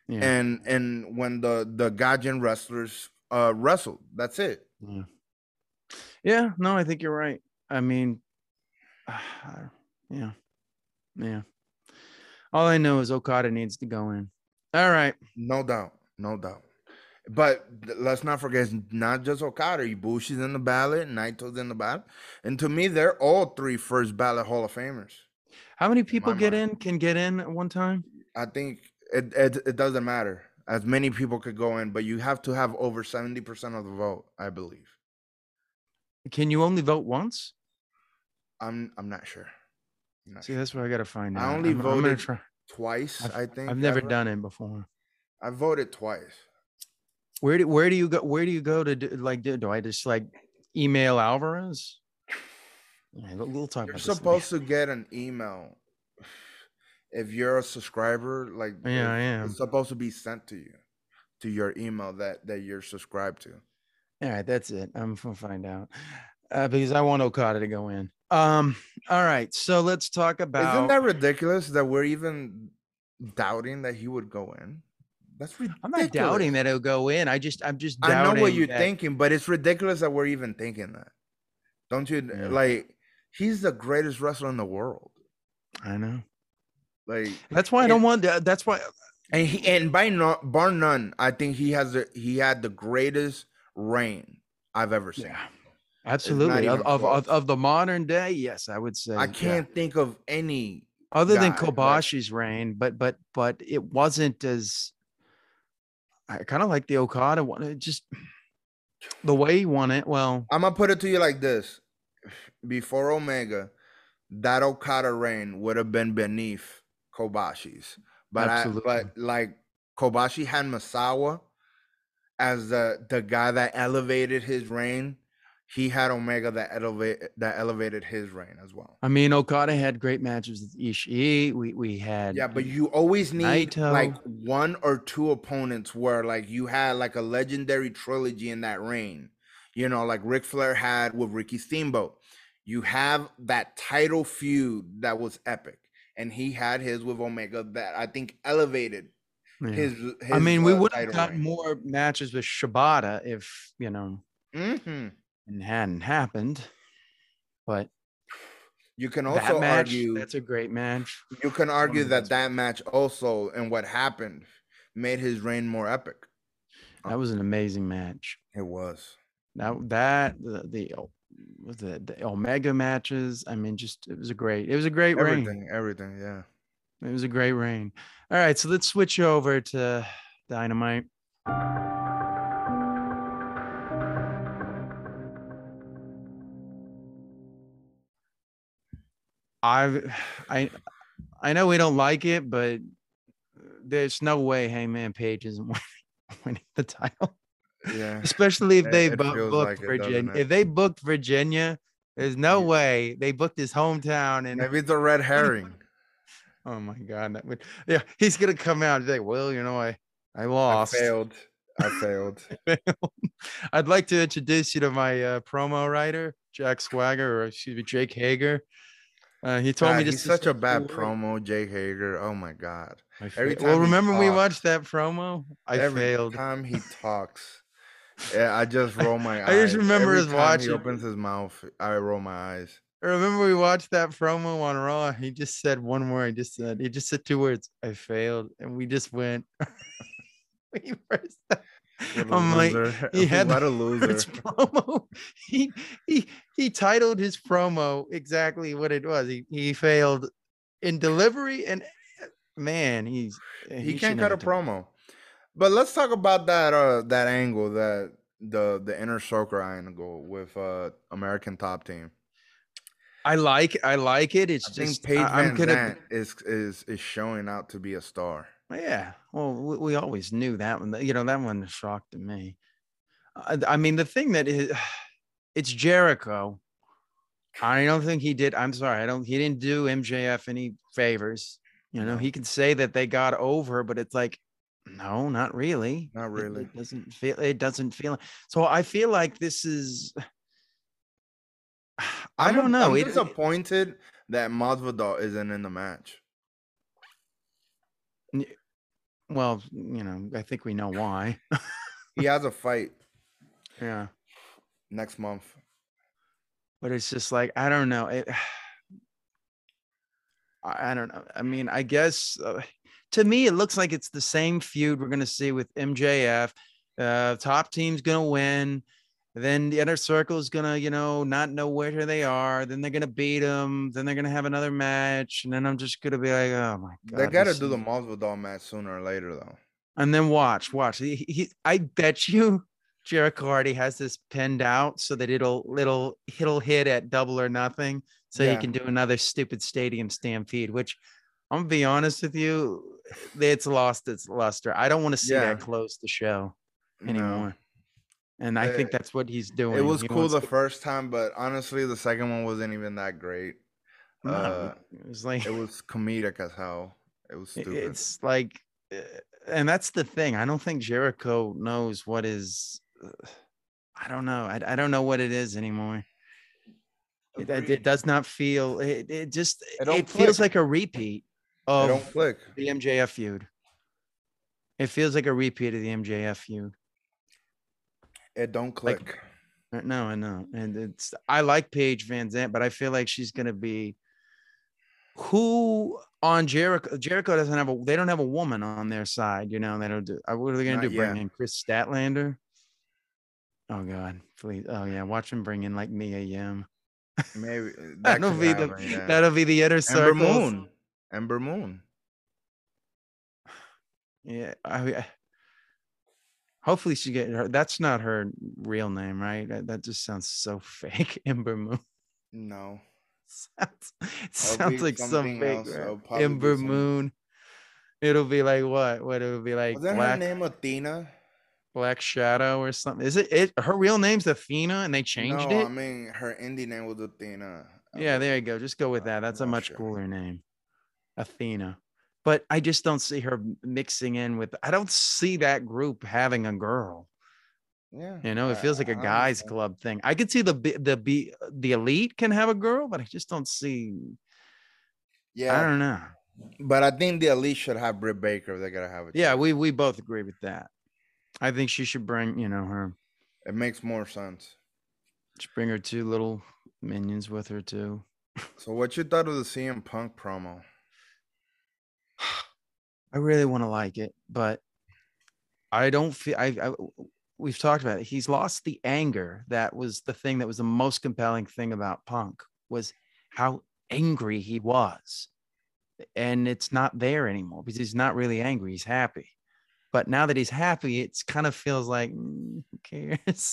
Yeah. and and when the the Gaijin wrestlers uh wrestled. That's it. Yeah. Yeah. No, I think you're right. I mean, yeah. Yeah. All I know is Okada needs to go in. All right. No doubt, no doubt. But th- let's not forget, it's not just Okada. Ibushi's in the ballot, Naito's in the ballot, and to me, they're all three first ballot Hall of Famers How many in my people get mind. in? Can get in at one time? I think it, it it doesn't matter. As many people could go in, but you have to have over seventy percent of the vote, I believe. Can you only vote once? I'm I'm not sure. I'm not See, sure. that's what I got to find out. I only I'm, I'm gonna voted try. twice, I've, I think. I've never ever. done it before. I voted twice. Where do where do you go? Where do you go to do, like do, do I just like email Alvarez? Yeah, we'll, we'll talk You're about this. supposed to get an email if you're a subscriber. Like, Yeah, I it's, am. it's supposed to be sent to you, to your email that that you're subscribed to. All right, that's it. I'm gonna find out uh, because I want Okada to go in. Um. All right, so let's talk about. Isn't that ridiculous that we're even doubting that he would go in? That's ridiculous. I'm not doubting that he'll go in. I just I'm just I doubting. know what you're that, thinking, but it's ridiculous that we're even thinking that. Don't you? Yeah. Like, he's the greatest wrestler in the world. I know. Like, That's why I don't want. To, that's why. and he and by no, bar none, I think he has the he had the greatest reign I've ever seen. Yeah, absolutely. Of even of, close. of of the modern day, yes, I would say. I yeah. can't think of any Other than guy, like- Kobashi's reign, but but but it wasn't as. I kind of like the Okada one. It just the way he won it. Well, I'm gonna put it to you like this: before Omega, that Okada reign would have been beneath Kobashi's. But I, Absolutely. but like Kobashi had Masawa as the the guy that elevated his reign. He had Omega that elevate that elevated his reign as well. I mean, Okada had great matches with Ishii. We we had Yeah, but you always need Naito. like one or two opponents where like you had like a legendary trilogy in that reign. You know, like Ric Flair had with Ricky Steamboat. You have that title feud that was epic, and he had his with Omega that I think elevated Yeah. his, his. I mean, we uh, would have title gotten reign. more matches with Shibata if you know Mhm. it hadn't happened. But You can that also match, argue that's a great match. you can argue the that best. that match also and what happened made his reign more epic. That was an amazing match. It was. That that the the the, the Omega matches. I mean, just it was a great. It was a great reign. Everything, everything, yeah. It was a great reign. All right, so let's switch over to Dynamite. I've I I know we don't like it, but there's no way Hangman Page isn't winning, winning the title. Yeah. Especially if It- they it bu- feels booked like it, Virginia. doesn't it? If they booked Virginia, there's no Yeah. way they booked his hometown. And Maybe it's a red herring. oh my god, that would yeah, he's gonna come out and say, well, you know, I I I lost. failed. I failed. I'd like to introduce you to my uh, promo writer, Jack Swagger, or excuse me, Jake Hager. Uh, he told God, me he's just to such say a bad two words. promo, Jake Hager. Oh my god. I Every fa- well, time he remember we talks- watched that promo? I Every failed. time he talks, yeah, I just roll my eyes. I just remember Every us time watching- he opens his mouth, I roll my eyes. I remember we watched that promo on Raw. He just said one word. He just said he just said two words. I failed, and we just went. we first, What a I'm like, loser. he had What a the loser. words promo. He he he titled his promo exactly what it was. He he failed in delivery, and man, he's He, should can't cut never a do- promo. But let's talk about that uh that angle, that the the inner circle angle with uh American Top Team. I like I like it. It's I think just Paige I, Van I'm gonna. Zandt is is is showing out to be a star. Yeah, well, we, we always knew that one. You know, that one shocked me. I, I mean, the thing that is, it's Jericho. I don't think he did. I'm sorry, I don't. He didn't do M J F any favors. You know, No. he can say that they got over, but it's like, no, not really. Not It- really. It, doesn't feel. It doesn't feel. So I feel like this is. I I'm, don't know. I'm It- Well, you know, I think we know why. He has a fight Yeah. next month. But it's just like, I don't know. It, I I don't know. I mean, I guess uh, to me, it looks like it's the same feud we're going to see with M J F. Uh, top team's going to win. Then the inner circle is going to, you know, not know where they are. Then they're going to beat them. Then they're going to have another match. And then I'm just going to be like, oh my They God, got to this do the is. Masvidal match sooner or later, though. And then watch, watch. He, he, I bet you Jericho already has this pinned out so that it'll, it'll, it'll hit at double or nothing. So he Yeah, can do another stupid stadium stampede, which I'm gonna be honest with you, it's lost its luster. I don't want to see yeah, that close the show no. anymore. And I think It, that's what he's it doing. was He cool wants the to first time, but honestly, the second one wasn't even that great. no, Uh, it was like it was comedic as hell. It was stupid. it's like uh, and that's the thing. I don't think Jericho knows what is uh, I don't know. I, I don't know what it is anymore. It, it, it Agreed. does not feel it, it just It don't it feels click. like a repeat It don't of click. the M J F feud. It feels like a repeat of the M J F feud. It don't Like click. uh, no, I know. And it's I like Paige Van Zandt, but I feel like she's gonna be who on Jericho. Jericho doesn't have a they don't have a woman on their side, you know. They don't do uh, what are they gonna Not do? Bring yet. in Chris Statlander? Oh god, please. Oh yeah, watch him bring in like Mia Yim. Maybe that That'll could be the happen. Yeah. that'll be the inner Ember circles. Moon. Ember Moon. Yeah, I, I hopefully she get her. That's not her real name, right? That, that just sounds so fake. Ember Moon. No. sounds, it It'll sounds be like some something fake else. right? It'll probably be Ember some. Moon. It'll be like what? What it'll be like Wasn't her Black name Athena? Black Shadow or something. Is it it her real name's Athena and they changed No, I it? mean her indie name was Athena, I Yeah, there you believe. go. Just go with that. I'm That's a not much sure. cooler name. Athena. But I just don't see her mixing in with I don't see that group having a girl. Yeah, You know, it I, feels like a I guys understand. club thing. I could see the B- the B the elite can have a girl, but I just don't see. I Yeah, don't know. but I think the Elite should have Britt Baker. They gotta have a Yeah, chick. we we both agree with that. I think she should bring you know her It makes more sense. just bring her two little minions with her too. So, what you thought of the C M Punk promo? I really want to like it, but I don't feel I, I we've talked about it. He's lost the anger. That was the thing that was the most compelling thing about Punk was how angry he was. And it's not there anymore because he's not really angry. He's happy. But now that he's happy, it's kind of feels like mm, who cares?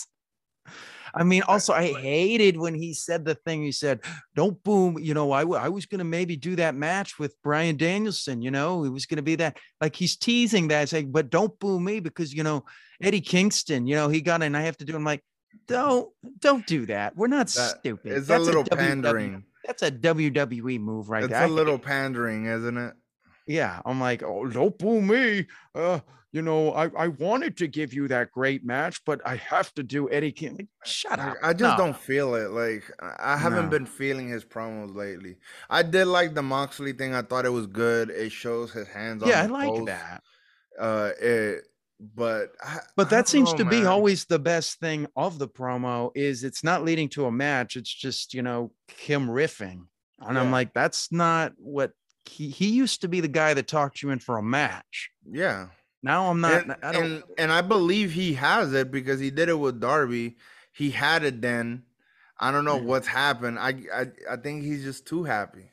I mean, I, also, I hated when he said the thing. He said, "Don't boom." You know, I, w- I was going to maybe do that match with Brian Danielson. You know, it was going to be that. Like he's teasing that, saying, "But don't boo me because you know Eddie Kingston. You know, he got it, and I have to do." I'm like, don't don't do that. We're not that stupid. is a That's a little W W. pandering. That's a W W E move right It's there. a I little hate. pandering, isn't it? Yeah, I'm like, oh, don't boo me. Uh, you know, I, I wanted to give you that great match, but I have to do Eddie King. Like, shut Like up. I just No, don't feel it. Like I I haven't no. been feeling his promos lately. I did like the Moxley thing. I thought it was good. It shows his hands on Yeah, I the like post. that. Uh, it, but I, But I that don't seems know, to be man. always the best thing of the promo is it's not leading to a match. It's just, you know, him riffing. And I'm Yeah, like, that's not what he, he used to be the guy that talked you in for a match. yeah. Now I'm not, And I don't, and and I believe he has it because he did it with Darby. He had it then. I don't know yeah. what's happened. I I, I think he's just too happy.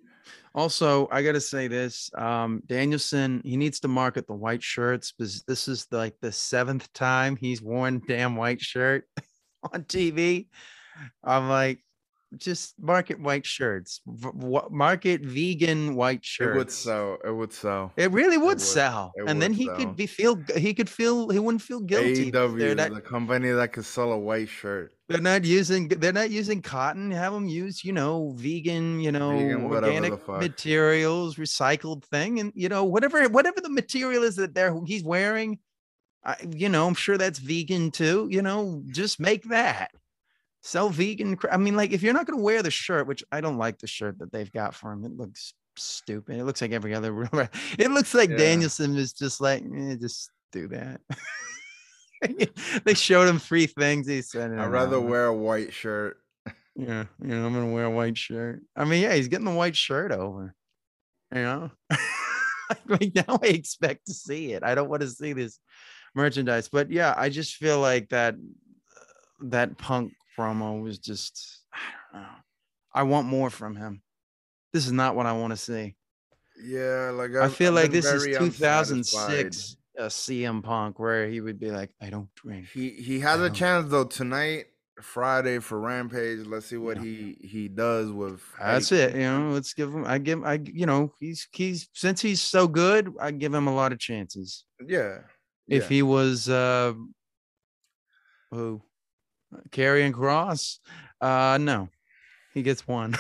Also, I got to say this um, Danielson, he needs to market the white shirts because this is like the seventh time he's worn damn white shirt on T V. I'm like, just market white shirts, v- w- market vegan white It would shirts. sell. It would sell. It really It would would. sell, It and then would he could sell. be feel he could feel he wouldn't feel guilty because they're A E W, not the company that could sell a white shirt, they're not using they're not using cotton. Have them use you know vegan you know vegan, whatever organic the fuck. materials, recycled thing, and you know whatever whatever the material is that they're he's wearing. I, you know, I'm sure that's vegan too. You know, just make that. Sell vegan. I mean, like if you're not going to wear the shirt, which I don't like the shirt that they've got for him, it looks stupid. It looks like every other. It looks like Yeah. Danielson is just like, eh, just do that. They showed him three things. He said, I'd no, rather no. wear a white shirt. Yeah, you know, I'm gonna wear a white shirt. I mean, yeah, he's getting the white shirt over. You know, like now I expect to see it. I don't want to see this merchandise, but yeah, I just feel like that that Punk promo was just, I don't know. I want more from him. This is not what I want to see. Yeah, like I I've, feel I've like been this is very unsatisfied. two thousand six uh, C M Punk, where he would be like, "I don't drink. He he I has a don't." chance though tonight, Friday for Rampage. Let's see what Yeah, he he does with Eddie that's it. You Kingston. know, let's give him. I give. I you know, he's he's since he's so good, I give him a lot of chances. Yeah, If yeah. he was uh, who Karrion Cross, uh, no, he gets one.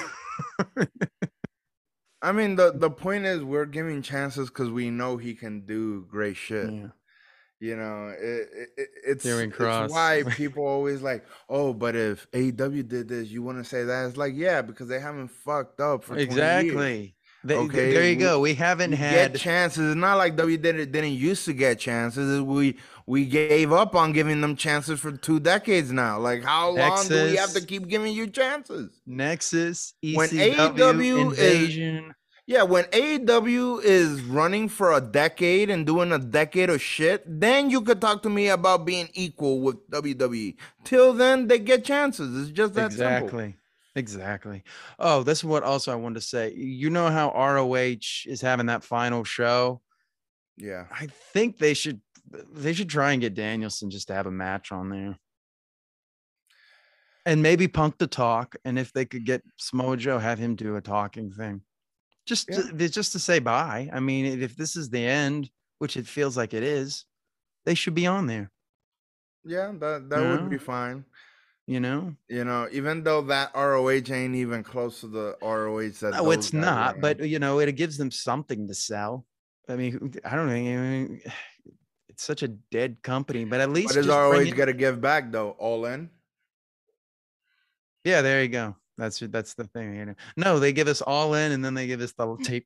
I mean, the the point is we're giving chances because we know he can do great shit. Yeah, You know, it, it, it- it's Karrion it's Cross. why people always like, oh, but if A E W did this, you want to say that? It's like, yeah, because they haven't fucked up for twenty years. Exactly. They, Okay, there you we, go. We haven't we get had chances. It's not like W didn't didn't used to get chances. We we gave up on giving them chances for two decades now. Like, how long do we have to Nexus, keep giving you chances? Nexus, When E C W, A E W is Invasion. yeah, when A E W is running for a decade and doing a decade of shit, then you could talk to me about being equal with W W E. Till then, they get chances. It's just that simple. Exactly. Exactly. Oh, this is what also I wanted to say. You know how R O H is having that final show? Yeah. I think they should they should try and get Danielson just to have a match on there. And maybe Punk to talk. And if they could get Samoa Joe, have him do a talking thing. Just Yeah. to, just to say bye. I mean, if this is the end, which it feels like it is, they should be on there. Yeah, that that You would be know, fine. you know. You know, even though that R O H ain't even close to the R O H that No, those it's guys not. are in. But you know, it gives them something to sell. I mean, I don't know. I mean, it's such a dead company, but at What least does just bring R O H in. got to give back though? All in? Yeah, there you go. That's that's the thing. You know, no, they give us all in, and then they give us the tape.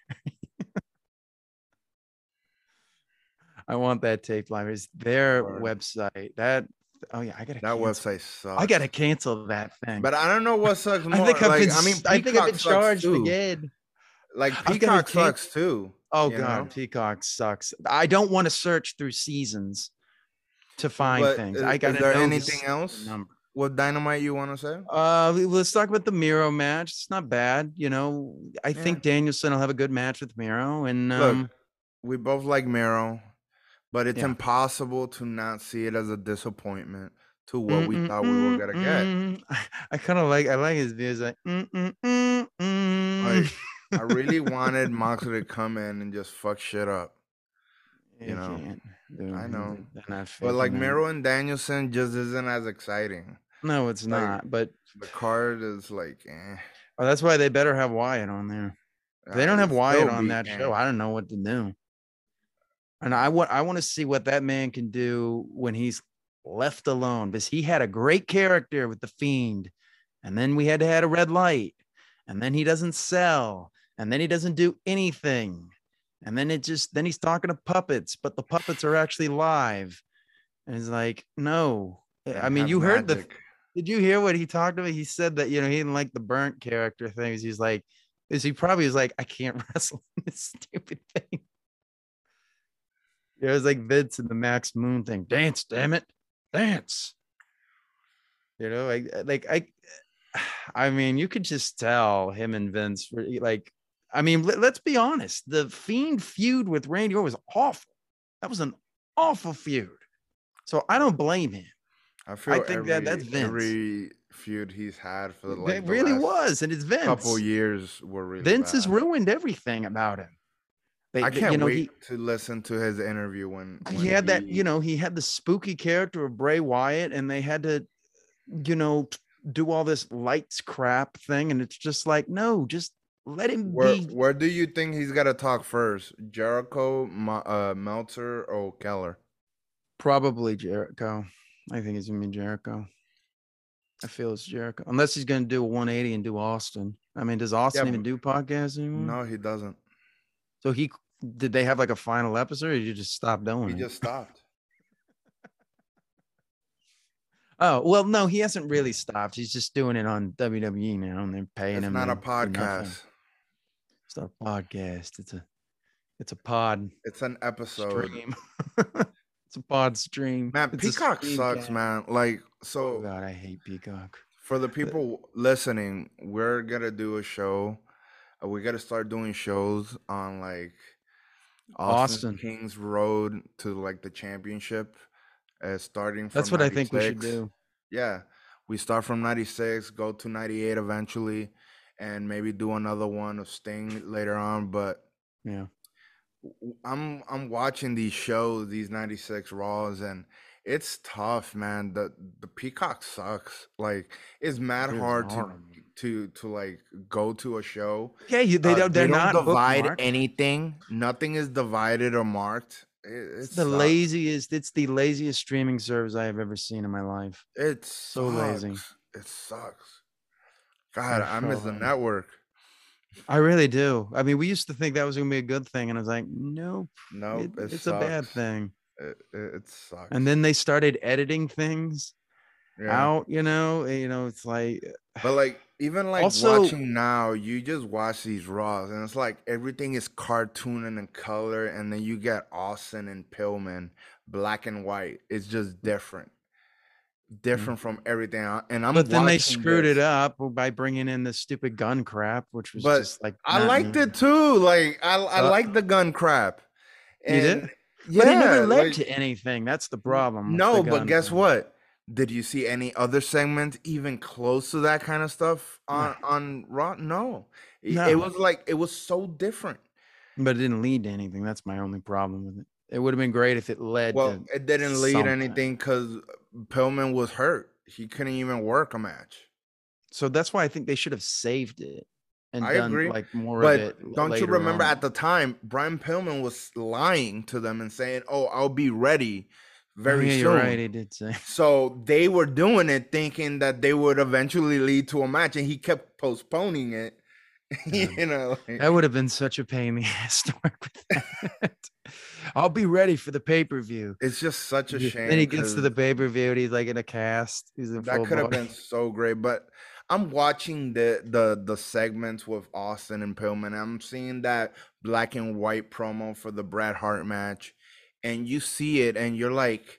I want that tape library. It's their Word. website. That oh yeah, I gotta That cancel. website I sucks. gotta cancel that thing. But I don't know what sucks I think more. I've Like, been. I mean, I think I've been Peacock sucks charged too. again. Like, I've got to Peacock cancel. sucks too. Oh You god, know? Peacock sucks. I don't want to search through seasons to find But things. is, I is gotta there know anything this else? number. What Dynamite you want to say? Uh, let's talk about the Miro match. It's not bad, you know. I Yeah. think Danielson will have a good match with Miro, and Look, um, we both like Miro, but it's yeah. impossible to not see it as a disappointment to what Mm, we mm, thought we were mm, gonna get. mm. I, I kind of like. I like his views. Like, mm, mm, mm, Like, mm. I really wanted Moxley to come in and just fuck shit up. You You know, can't. I know. Dude, they're not But like faking that. Miro and Danielson just isn't as exciting. No, it's Like not. But the card is like, eh. oh, that's why they better have Wyatt on there. If they Uh, don't have it Wyatt still on be that eh. show, I don't know what to do. And I want I want to see what that man can do when he's left alone, because he had a great character with the Fiend, and then we had to had a red light, and then he doesn't sell, and then he doesn't do anything, and then it just then he's talking to puppets, but the puppets are actually live, and he's like, no. I And mean, have you heard the. magic. Did you hear what he talked about? He said that you know he didn't like the burnt character things. He's like, is he probably was like, I can't wrestle this stupid thing. It was like Vince and the Max Moon thing. Dance, damn it, dance. You know, like like I, I mean, you could just tell him and Vince were like, I mean, let, let's be honest. The Fiend feud with Randy Orton was awful. That was an awful feud. So I don't blame him. I I feel think that every that's Vince. every feud he's had for It like the really last was, and it's Vince. couple years were really Vince has bad. ruined everything about him. They, I they- can't you know, wait he to listen to his interview when, when he had that, you he- know, he had the spooky character of Bray Wyatt, and they had to, you know, t- do all this lights crap thing, and it's just like, no, just let him Where be. where do you think he's got to talk first? Jericho, Ma- uh, Meltzer, or Keller? Probably Jericho. I think it's gonna be Jericho. I feel it's Jericho, unless he's gonna do a one eighty and do Austin. I mean, does Yeah, Austin even but do podcasts anymore? no, he doesn't. So he did they have like a final episode, or did you just stop doing He it? just stopped. Oh, well, no, he hasn't really stopped. He's just doing it on W W E now, and they're paying It's him not a to do nothing. podcast. It's not a podcast. It's a it's a pod It's an episode. stream. It's a pod stream. Man, It's Peacock a sucks, streamcast. man. Like, Oh so God, I hate Peacock. for the people listening, we're gonna do a show. Uh, we gotta start doing shows on like Austin, Austin. King's Road to like the championship, uh, starting from That's what I think we should ninety-six. do. Yeah, we start from ninety-six, go to ninety-eight eventually, and maybe do another one of Sting later on. But Yeah. w- I'm I'm watching these shows, these ninety-six Raws, and it's tough, man. The the Peacock sucks. Like it's mad It is hard to horrible. to to like go to a show. Yeah, you, they Uh, don't. They're they don't not divide bookmarked. anything. Nothing is divided or marked. It, it It's the sucks. laziest. It's the laziest streaming service I have ever seen in my life. It So sucks. lazy. It sucks. God, They're I so miss the lazy. network. I really do. I mean, we used to think that was going to be a good thing, and I was like, nope, Nope, it, it it's a bad sucks. thing. It, it, it sucks. And then they started editing things yeah. out. You know, and, you know, it's like, But like even like Also- watching now, you just watch these Raws and it's like everything is cartoon and in color, and then you get Austin and Pillman, black and white. It's just different. Different from everything. else. And I'm but then they watching screwed this. it up by bringing in this stupid gun crap, which was But just like I not liked needed. it too. Like I I Uh, like the gun crap. You did? And But it never yeah, led like- to anything. That's the problem. with No, the but gun guess thing. what? Did you see any other segments even close to that kind of stuff on on Raw? No. It, No. it was like it was so different. But it didn't lead to anything. That's my only problem with it. It would have been great if it led Well, to it didn't lead something. anything because Pillman was hurt. He couldn't even work a match. So that's why I think they should have saved it and I done agree, like more But of it. don't you later remember on. at the time, Brian Pillman was lying to them and saying, "Oh, I'll be ready Oh, very yeah, soon." you're right. He did say. So they were doing it thinking that they would eventually lead to a match, and he kept postponing it. you know, like- That would have been such a pain in the ass to work with that. I'll be ready for the pay per view. it's just such a shame. Then he gets to 'cause the pay per view and he's like in a cast. He's in that full could have body. been so great. But I'm watching the the the segments with Austin and Pillman. I'm seeing that black and white promo for the Bret Hart match, and you see it, and you're like,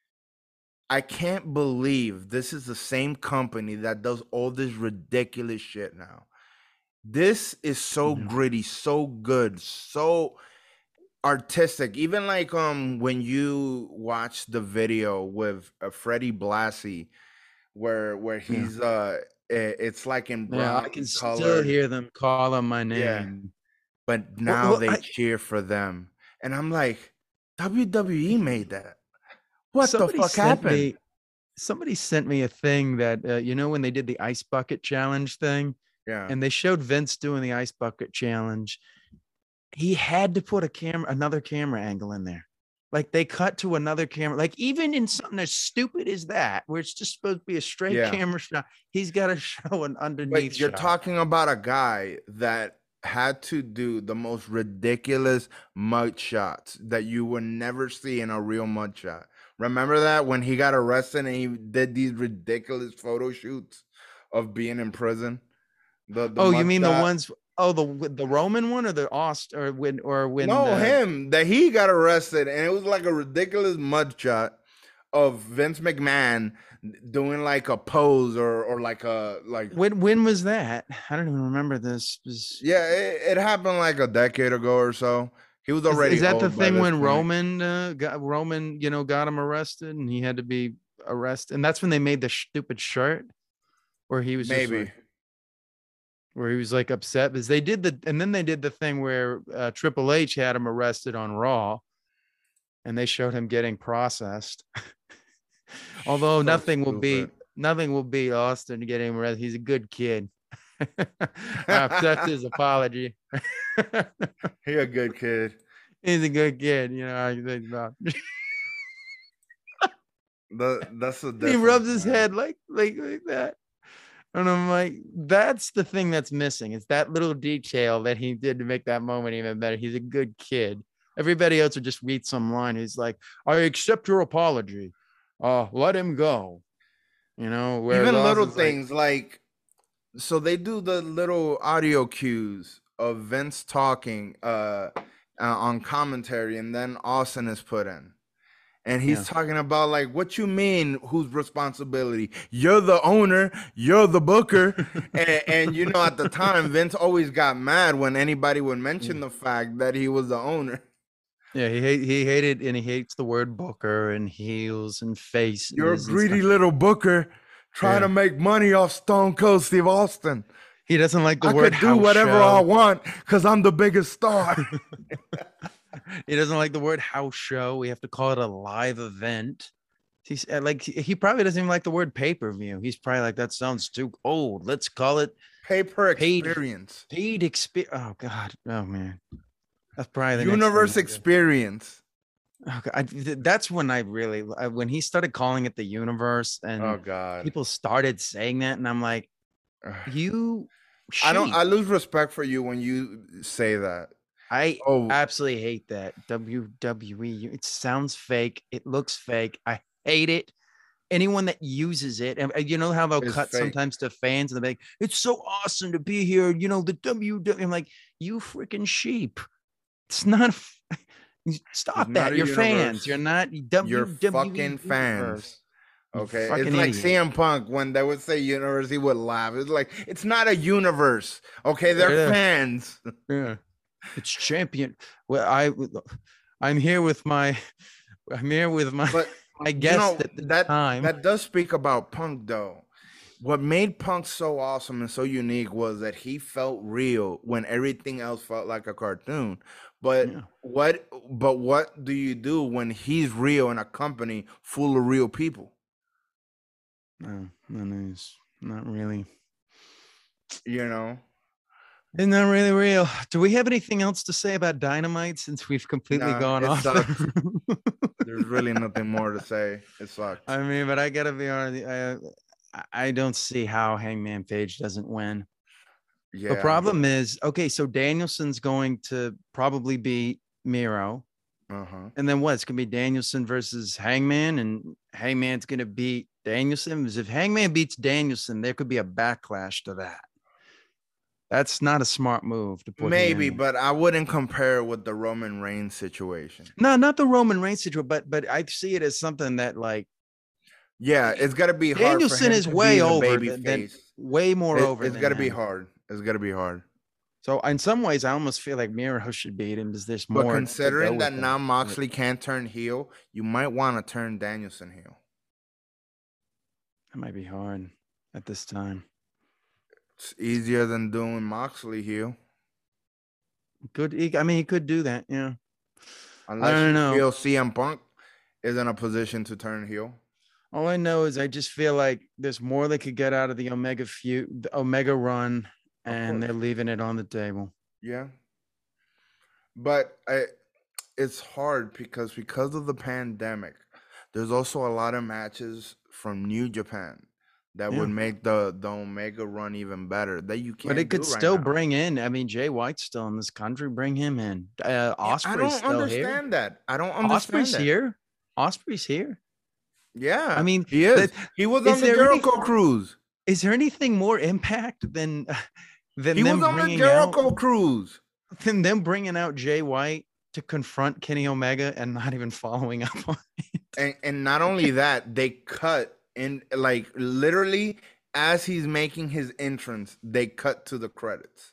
I can't believe this is the same company that does all this ridiculous shit now. This is so Mhm. gritty, so good, so artistic. Even like um when you watch the video with uh, Freddie Blassie, where where Yeah. he's uh i- it's like in brown Yeah, I can color, still hear them call on my Yeah. name. but now well, they I- cheer for them, and I'm like, W W E made that. What Somebody the fuck sent happened? me- somebody sent me a thing that uh, you know when they did the ice bucket challenge thing, Yeah, and they showed Vince doing the ice bucket challenge. He had to put a camera, another camera angle in there. Like they cut to another camera, like even in something as stupid as that, where it's just supposed to be a straight Yeah. camera shot, he's got to show an underneath but you're shot. talking about a guy that had to do the most ridiculous mud shots that you would never see in a real mud shot. Remember that when he got arrested and he did these ridiculous photo shoots of being in prison? The, the Oh, you mud mean shot- the ones? Oh, the the Roman one or the Aust or when or when? No, uh, him that he got arrested, and it was like a ridiculous mud shot of Vince McMahon doing like a pose or or like a like When when was that? I don't even remember this. Was- yeah, it, it happened like a decade ago or so. He was Is, already is that the old by thing this when point. Roman uh, got Roman, you know, got him arrested and he had to be arrested, and that's when they made the stupid shirt where he was just Maybe. like- where he was like upset because they did the, and then they did the thing where uh, Triple H had him arrested on Raw, and they showed him getting processed. Although So nothing will be stupid. nothing will beat Austin getting him arrested. He's a good kid. I accept his apology. He a good kid. He's a good kid, you know. How you think about. The, that's the He difference, rubs his man. head like like like that. And I'm like, that's the thing that's missing. It's that little detail that he did to make that moment even better. He's a good kid. Everybody else would just read some line. He's like, I accept your apology. Uh, let him go. You know, whereas Even little Austin's like, things like, so they do the little audio cues of Vince talking uh, uh on commentary, and then Austin is put in. And he's yeah, talking about like, what you mean, whose responsibility? You're the owner, you're the booker. and, and you know, at the time, Vince always got mad when anybody would mention the fact that he was the owner. yeah, he hate, he hated and he hates the word booker and heels and You're a faces and greedy stuff. little booker trying Yeah. to make money off Stone Cold Steve Austin. He doesn't like the I word could do house whatever show. I want because I'm the biggest star. He doesn't like the word house show. We have to call it a live event. He's uh, like, he probably doesn't even like the word pay per view. He's probably like, that sounds too old. Let's call it Pay per paid experience. paid experience. Oh God, oh man, that's probably the Universe next thing. experience. Okay, I, that's when I really I, when he started calling it the universe and Oh God. people started saying that, and I'm like, you. I don't. Sheep. I lose respect for you when you say that. I Oh, absolutely hate that W W E. It sounds fake. It looks fake. I hate it. Anyone that uses it, and uh, you know how they'll it's cut fake. sometimes to fans and they're like, "It's so awesome to be here." You know the W W E. I'm like, you freaking sheep. It's not. Stop It's that. not a You're universe. fans. You're not You're W W E fucking universe. fans. You Okay, fucking it's like idiot. C M Punk when they would say universe, he would laugh. It's like, it's not a universe. Okay, they're Yeah. fans. Yeah, it's champion. Well, I, I'm here with my, I'm here with my, But my you guest know at the that time. that does speak about Punk though. What made Punk so awesome and so unique was that he felt real when everything else felt like a cartoon. But Yeah. what but what do you do when he's real in a company full of real people? No, no, it's not really. You know? It's not really real. Do we have anything else to say about Dynamite since we've completely Nah, gone it off? sucks. There's really nothing more to say. It sucks. I mean, but I gotta be honest. I, I don't see how Hangman Page doesn't win. Yeah. The problem is, okay, so Danielson's going to probably beat Miro. Uh-huh. And then what? It's gonna be Danielson versus Hangman, and Hangman's gonna beat Danielson. Because if Hangman beats Danielson, there could be a backlash to that. That's not a smart move to put Maybe, him in. but I wouldn't compare it with the Roman Reigns situation. No, not the Roman Reigns situation, but but I see it as something that like Yeah, it's gotta be hard for Danielson him is to way be the over baby than, than face. way more It, over. it's than gotta be him. hard. It's gotta be hard. So in some ways, I almost feel like Miro should beat him because there's more. But to go considering with that him. now Moxley can't turn heel, you might want to turn Danielson heel. That might be hard at this time. It's easier than doing Moxley heel. Good. He, I mean, he could do that. Yeah. Unless I don't you know. feel C M Punk is in a position to turn heel. All I know is I just feel like there's more they could get out of the Omega feud, the Omega run, and they're leaving it on the table. Yeah. But I, it's hard because because of the pandemic, there's also a lot of matches from New Japan that Yeah. would make the the Omega run even better that you can't. But it could do right still now. bring in. I mean, Jay White's still in this country. Bring him in. Uh, Yeah, I Osprey's don't still understand here. that. I don't understand Osprey's that. here. Osprey's here. Yeah, I mean, he is. that- He was is on the there any- Jericho cruise. Is there anything more impact than than He was them on the bringing out Jericho cruise. than them bringing out Jay White to confront Kenny Omega and not even following up on it? And and not only that, they cut in like literally as he's making his entrance, they cut to the credits.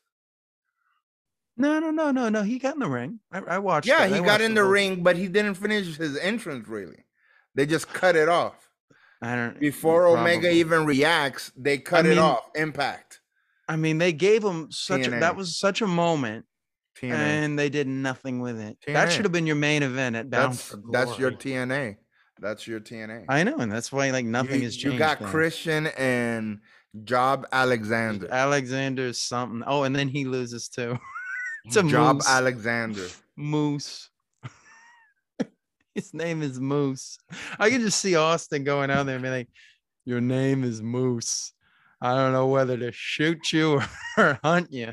No, no, no, no, no. He got in the ring. I, I watched. Yeah, it. I he got watched in the whole- ring, but he didn't finish his entrance really. They just cut it off. I don't. Before Omega probably. even reacts, they cut I it mean- off. Impact. I mean, they gave him such. A, T N A. that was such a moment, T N A. and they did nothing with it. T N A. That should have been your main event at Bound That's for Glory. that's your T N A. That's your T N A. I know, and that's why like nothing you, has changed. You got there. Christian and Job Alexander. Alexander's something. Oh, and then he loses too. It's a Job moose. Alexander. Moose. His name is Moose. I can just see Austin going out there and be like, "Your name is Moose." I don't know whether to shoot you or hunt you.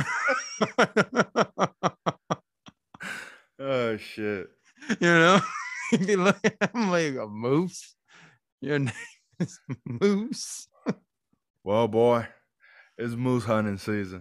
Oh shit. You know, if you look at him like a moose, your name is Moose. Well, boy, it's moose hunting season.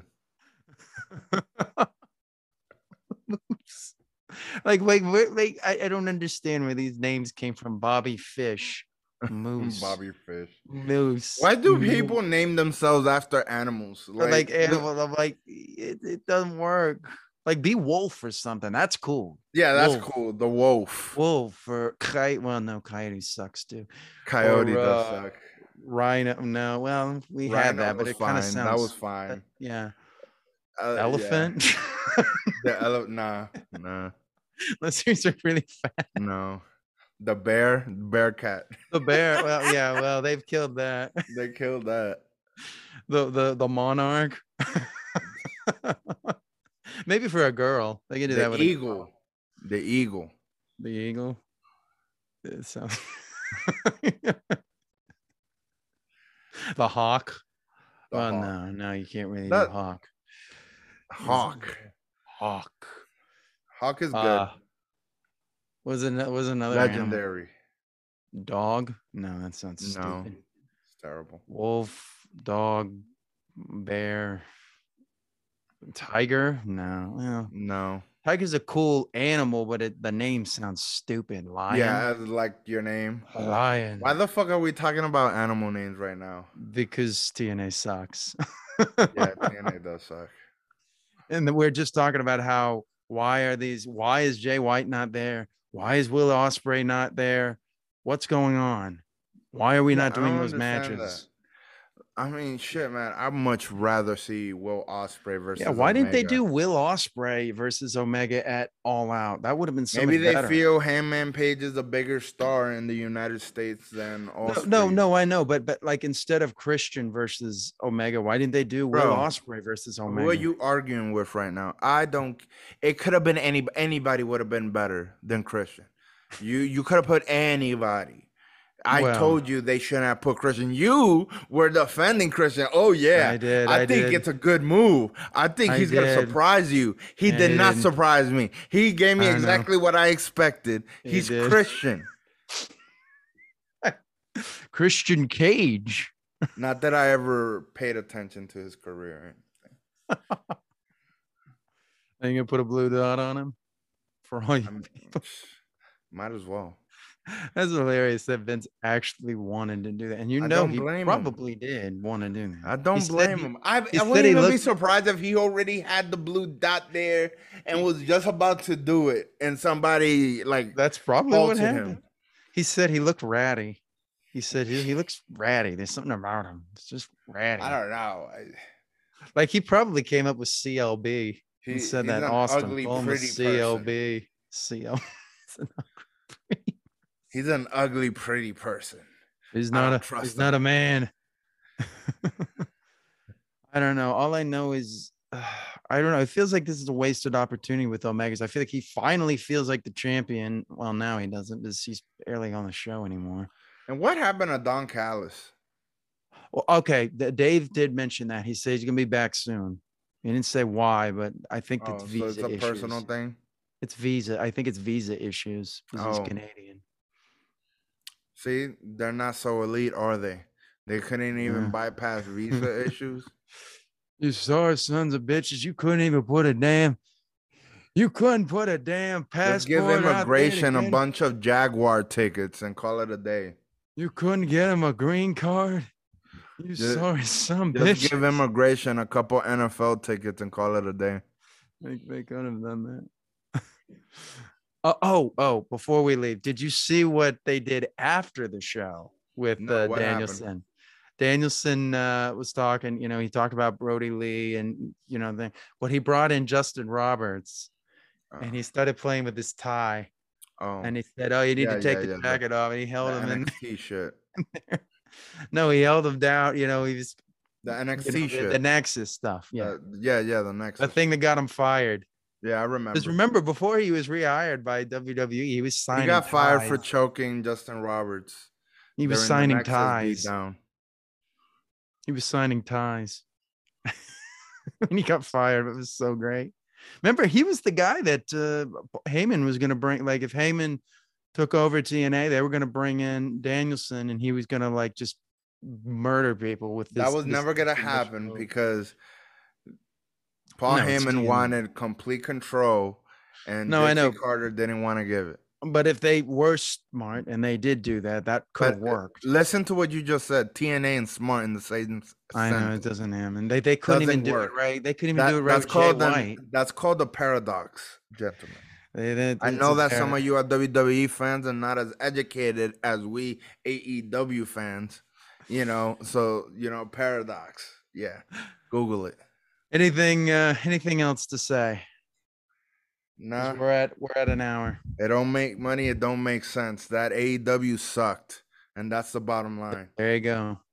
Moose. Like, wait, wait, like, I, I don't understand where these names came from. Bobby Fish, Moose, Bobby Fish. Moose. Why do Moose. people name themselves after animals? Like, like animals. I'm like, it, it doesn't work. Like, be wolf or something. That's cool. Yeah, that's wolf. cool. The wolf. Wolf or coyote. Well, no, coyote sucks too. Coyote or, does uh, suck. Rhino. No, well, we Rhino had that, but was it kind of fine. sounds. That was fine. uh, yeah. Uh, Elephant. yeah. The ele- nah, nah, Those things are really fat. no. The bear, bear cat. The bear. Well, yeah. Well, they've killed that. They killed that. The the the monarch. Maybe for a girl, they can do The that with eagle. The eagle. A, the eagle. It sounds. The hawk. The Well, hawk. no, no, you can't really That- do hawk. Hawk. Hawk. Hawk is good. Uh, was it was another animal. Legendary. Dog? No, that sounds No. stupid. It's terrible. Wolf, dog, bear, tiger? No. Well, No. tiger's a cool animal, but it, the name sounds stupid. Lion? Yeah, as like your name. Lion. Why the fuck are we talking about animal names right now? Because T N A sucks. Yeah, T N A does suck. And then we're just talking about how why are these why is Jay White not there? Why is Will Ospreay not there? What's going on? Why are we Yeah, not I doing don't those understand matches? I mean, shit, man. I'd much rather see Will Ospreay versus. Yeah, why didn't they Omega. do Will Ospreay versus Omega at All Out? That would have been so Maybe much they better. feel Hangman Page is a bigger star in the United States than Ospreay. No, no, no, I know, but but like instead of Christian versus Omega, why didn't they do Will Bro, Ospreay versus Omega? Who are you arguing with right now? I don't. It could have been any anybody would have been better than Christian. You you could have put anybody. I Well, told you they shouldn't have put Christian. You were defending Christian. Oh yeah, I did. I, I think did. it's a good move. I think I he's gonna did. surprise you. He Yeah, did he not didn't. surprise me. He gave me I know. exactly what I expected. He He's did. Christian. Christian Cage. Not that I ever paid attention to his career. Are you gonna put a blue dot on him for all you I'm- people? Might as well. That's hilarious that Vince actually wanted to do that, and you I know don't he blame him. probably did want to do that. I don't He said blame he- him. I, he I said wouldn't he even be looked- surprised if he already had the blue dot there and was just about to do it, and somebody like That's probably what halted happened. him. He said he looked ratty. He said he, he looks ratty. There's something about him. It's just ratty. I don't know. I, Like he probably came up with C L B he, and said he's that an Austin ugly, call him a pretty C L person. B. C L. He's an ugly, pretty person. He's I not don't a trust he's him. not a man. I don't know. All I know is uh, I don't know. It feels like this is a wasted opportunity with Omegas. I feel like he finally feels like the champion. Well, now he doesn't because he's barely on the show anymore. And what happened to Don Callis? Well, okay. the- Dave did mention that. He said he's gonna be back soon. He didn't say why, but I think Oh, it's so visa it's a issues. personal thing. It's visa. I think it's visa issues because Oh. he's Canadian. See, they're not so elite, are they? They couldn't even Yeah. bypass visa issues. You sorry sons of bitches. You couldn't even put a damn. You couldn't put a damn passport. Just give out there to immigration a get- bunch of Jaguar tickets and call it a day. You couldn't get him a green card. You Ju- sorry son Just bitch. give immigration a couple N F L tickets and call it a day. They, they could have done that. oh, oh, oh! Before we leave, did you see what they did after the show with No, uh, what happened? Danielson? Danielson uh, was talking. You know, he talked about Brody Lee, and you know, the, what he brought in Justin Roberts, and he started playing with his tie, Oh, and he said, "Oh, you need Yeah, to take yeah, the yeah, the- jacket off," and he the held him N in. X T shit. there. No, he held him down. You know, he was The N X you T know, the, shit. the Nexus stuff. Yeah, Uh, yeah, yeah, the next. the thing that got him fired. Yeah, I remember. Because remember, before he was rehired by W W E, he was signing. He got fired for ties. choking Justin Roberts. He was during the signing Nexus ties. beatdown. He was signing ties. And he got fired. It was so great. Remember, he was the guy that uh, Heyman was going to bring. Like, if Heyman took over T N A, they were going to bring in Danielson, and he was going to like just murder people with this. That was this never gonna happen because Paul No, it's Heyman T N A. wanted complete control, and No, I Dixie know. Carter didn't want to give it. But if they were smart and they did do that, that could have But uh, worked. listen to what you just said. T N A and smart in the same s- I know it sentence. doesn't happen. They they couldn't even Doesn't do work. it right. They couldn't even That- do it right that's with Jay called an, White. that's called the paradox, gentlemen. They, they, I it's know a that some par- of you are W W E fans and not as educated as we A E W fans, you know. So you know, paradox. Yeah, Google it. anything uh, anything else to say? 'Cause Nah, We're at we're at an hour. it don't make money. It don't make sense. That A E W sucked, and that's the bottom line. There you go.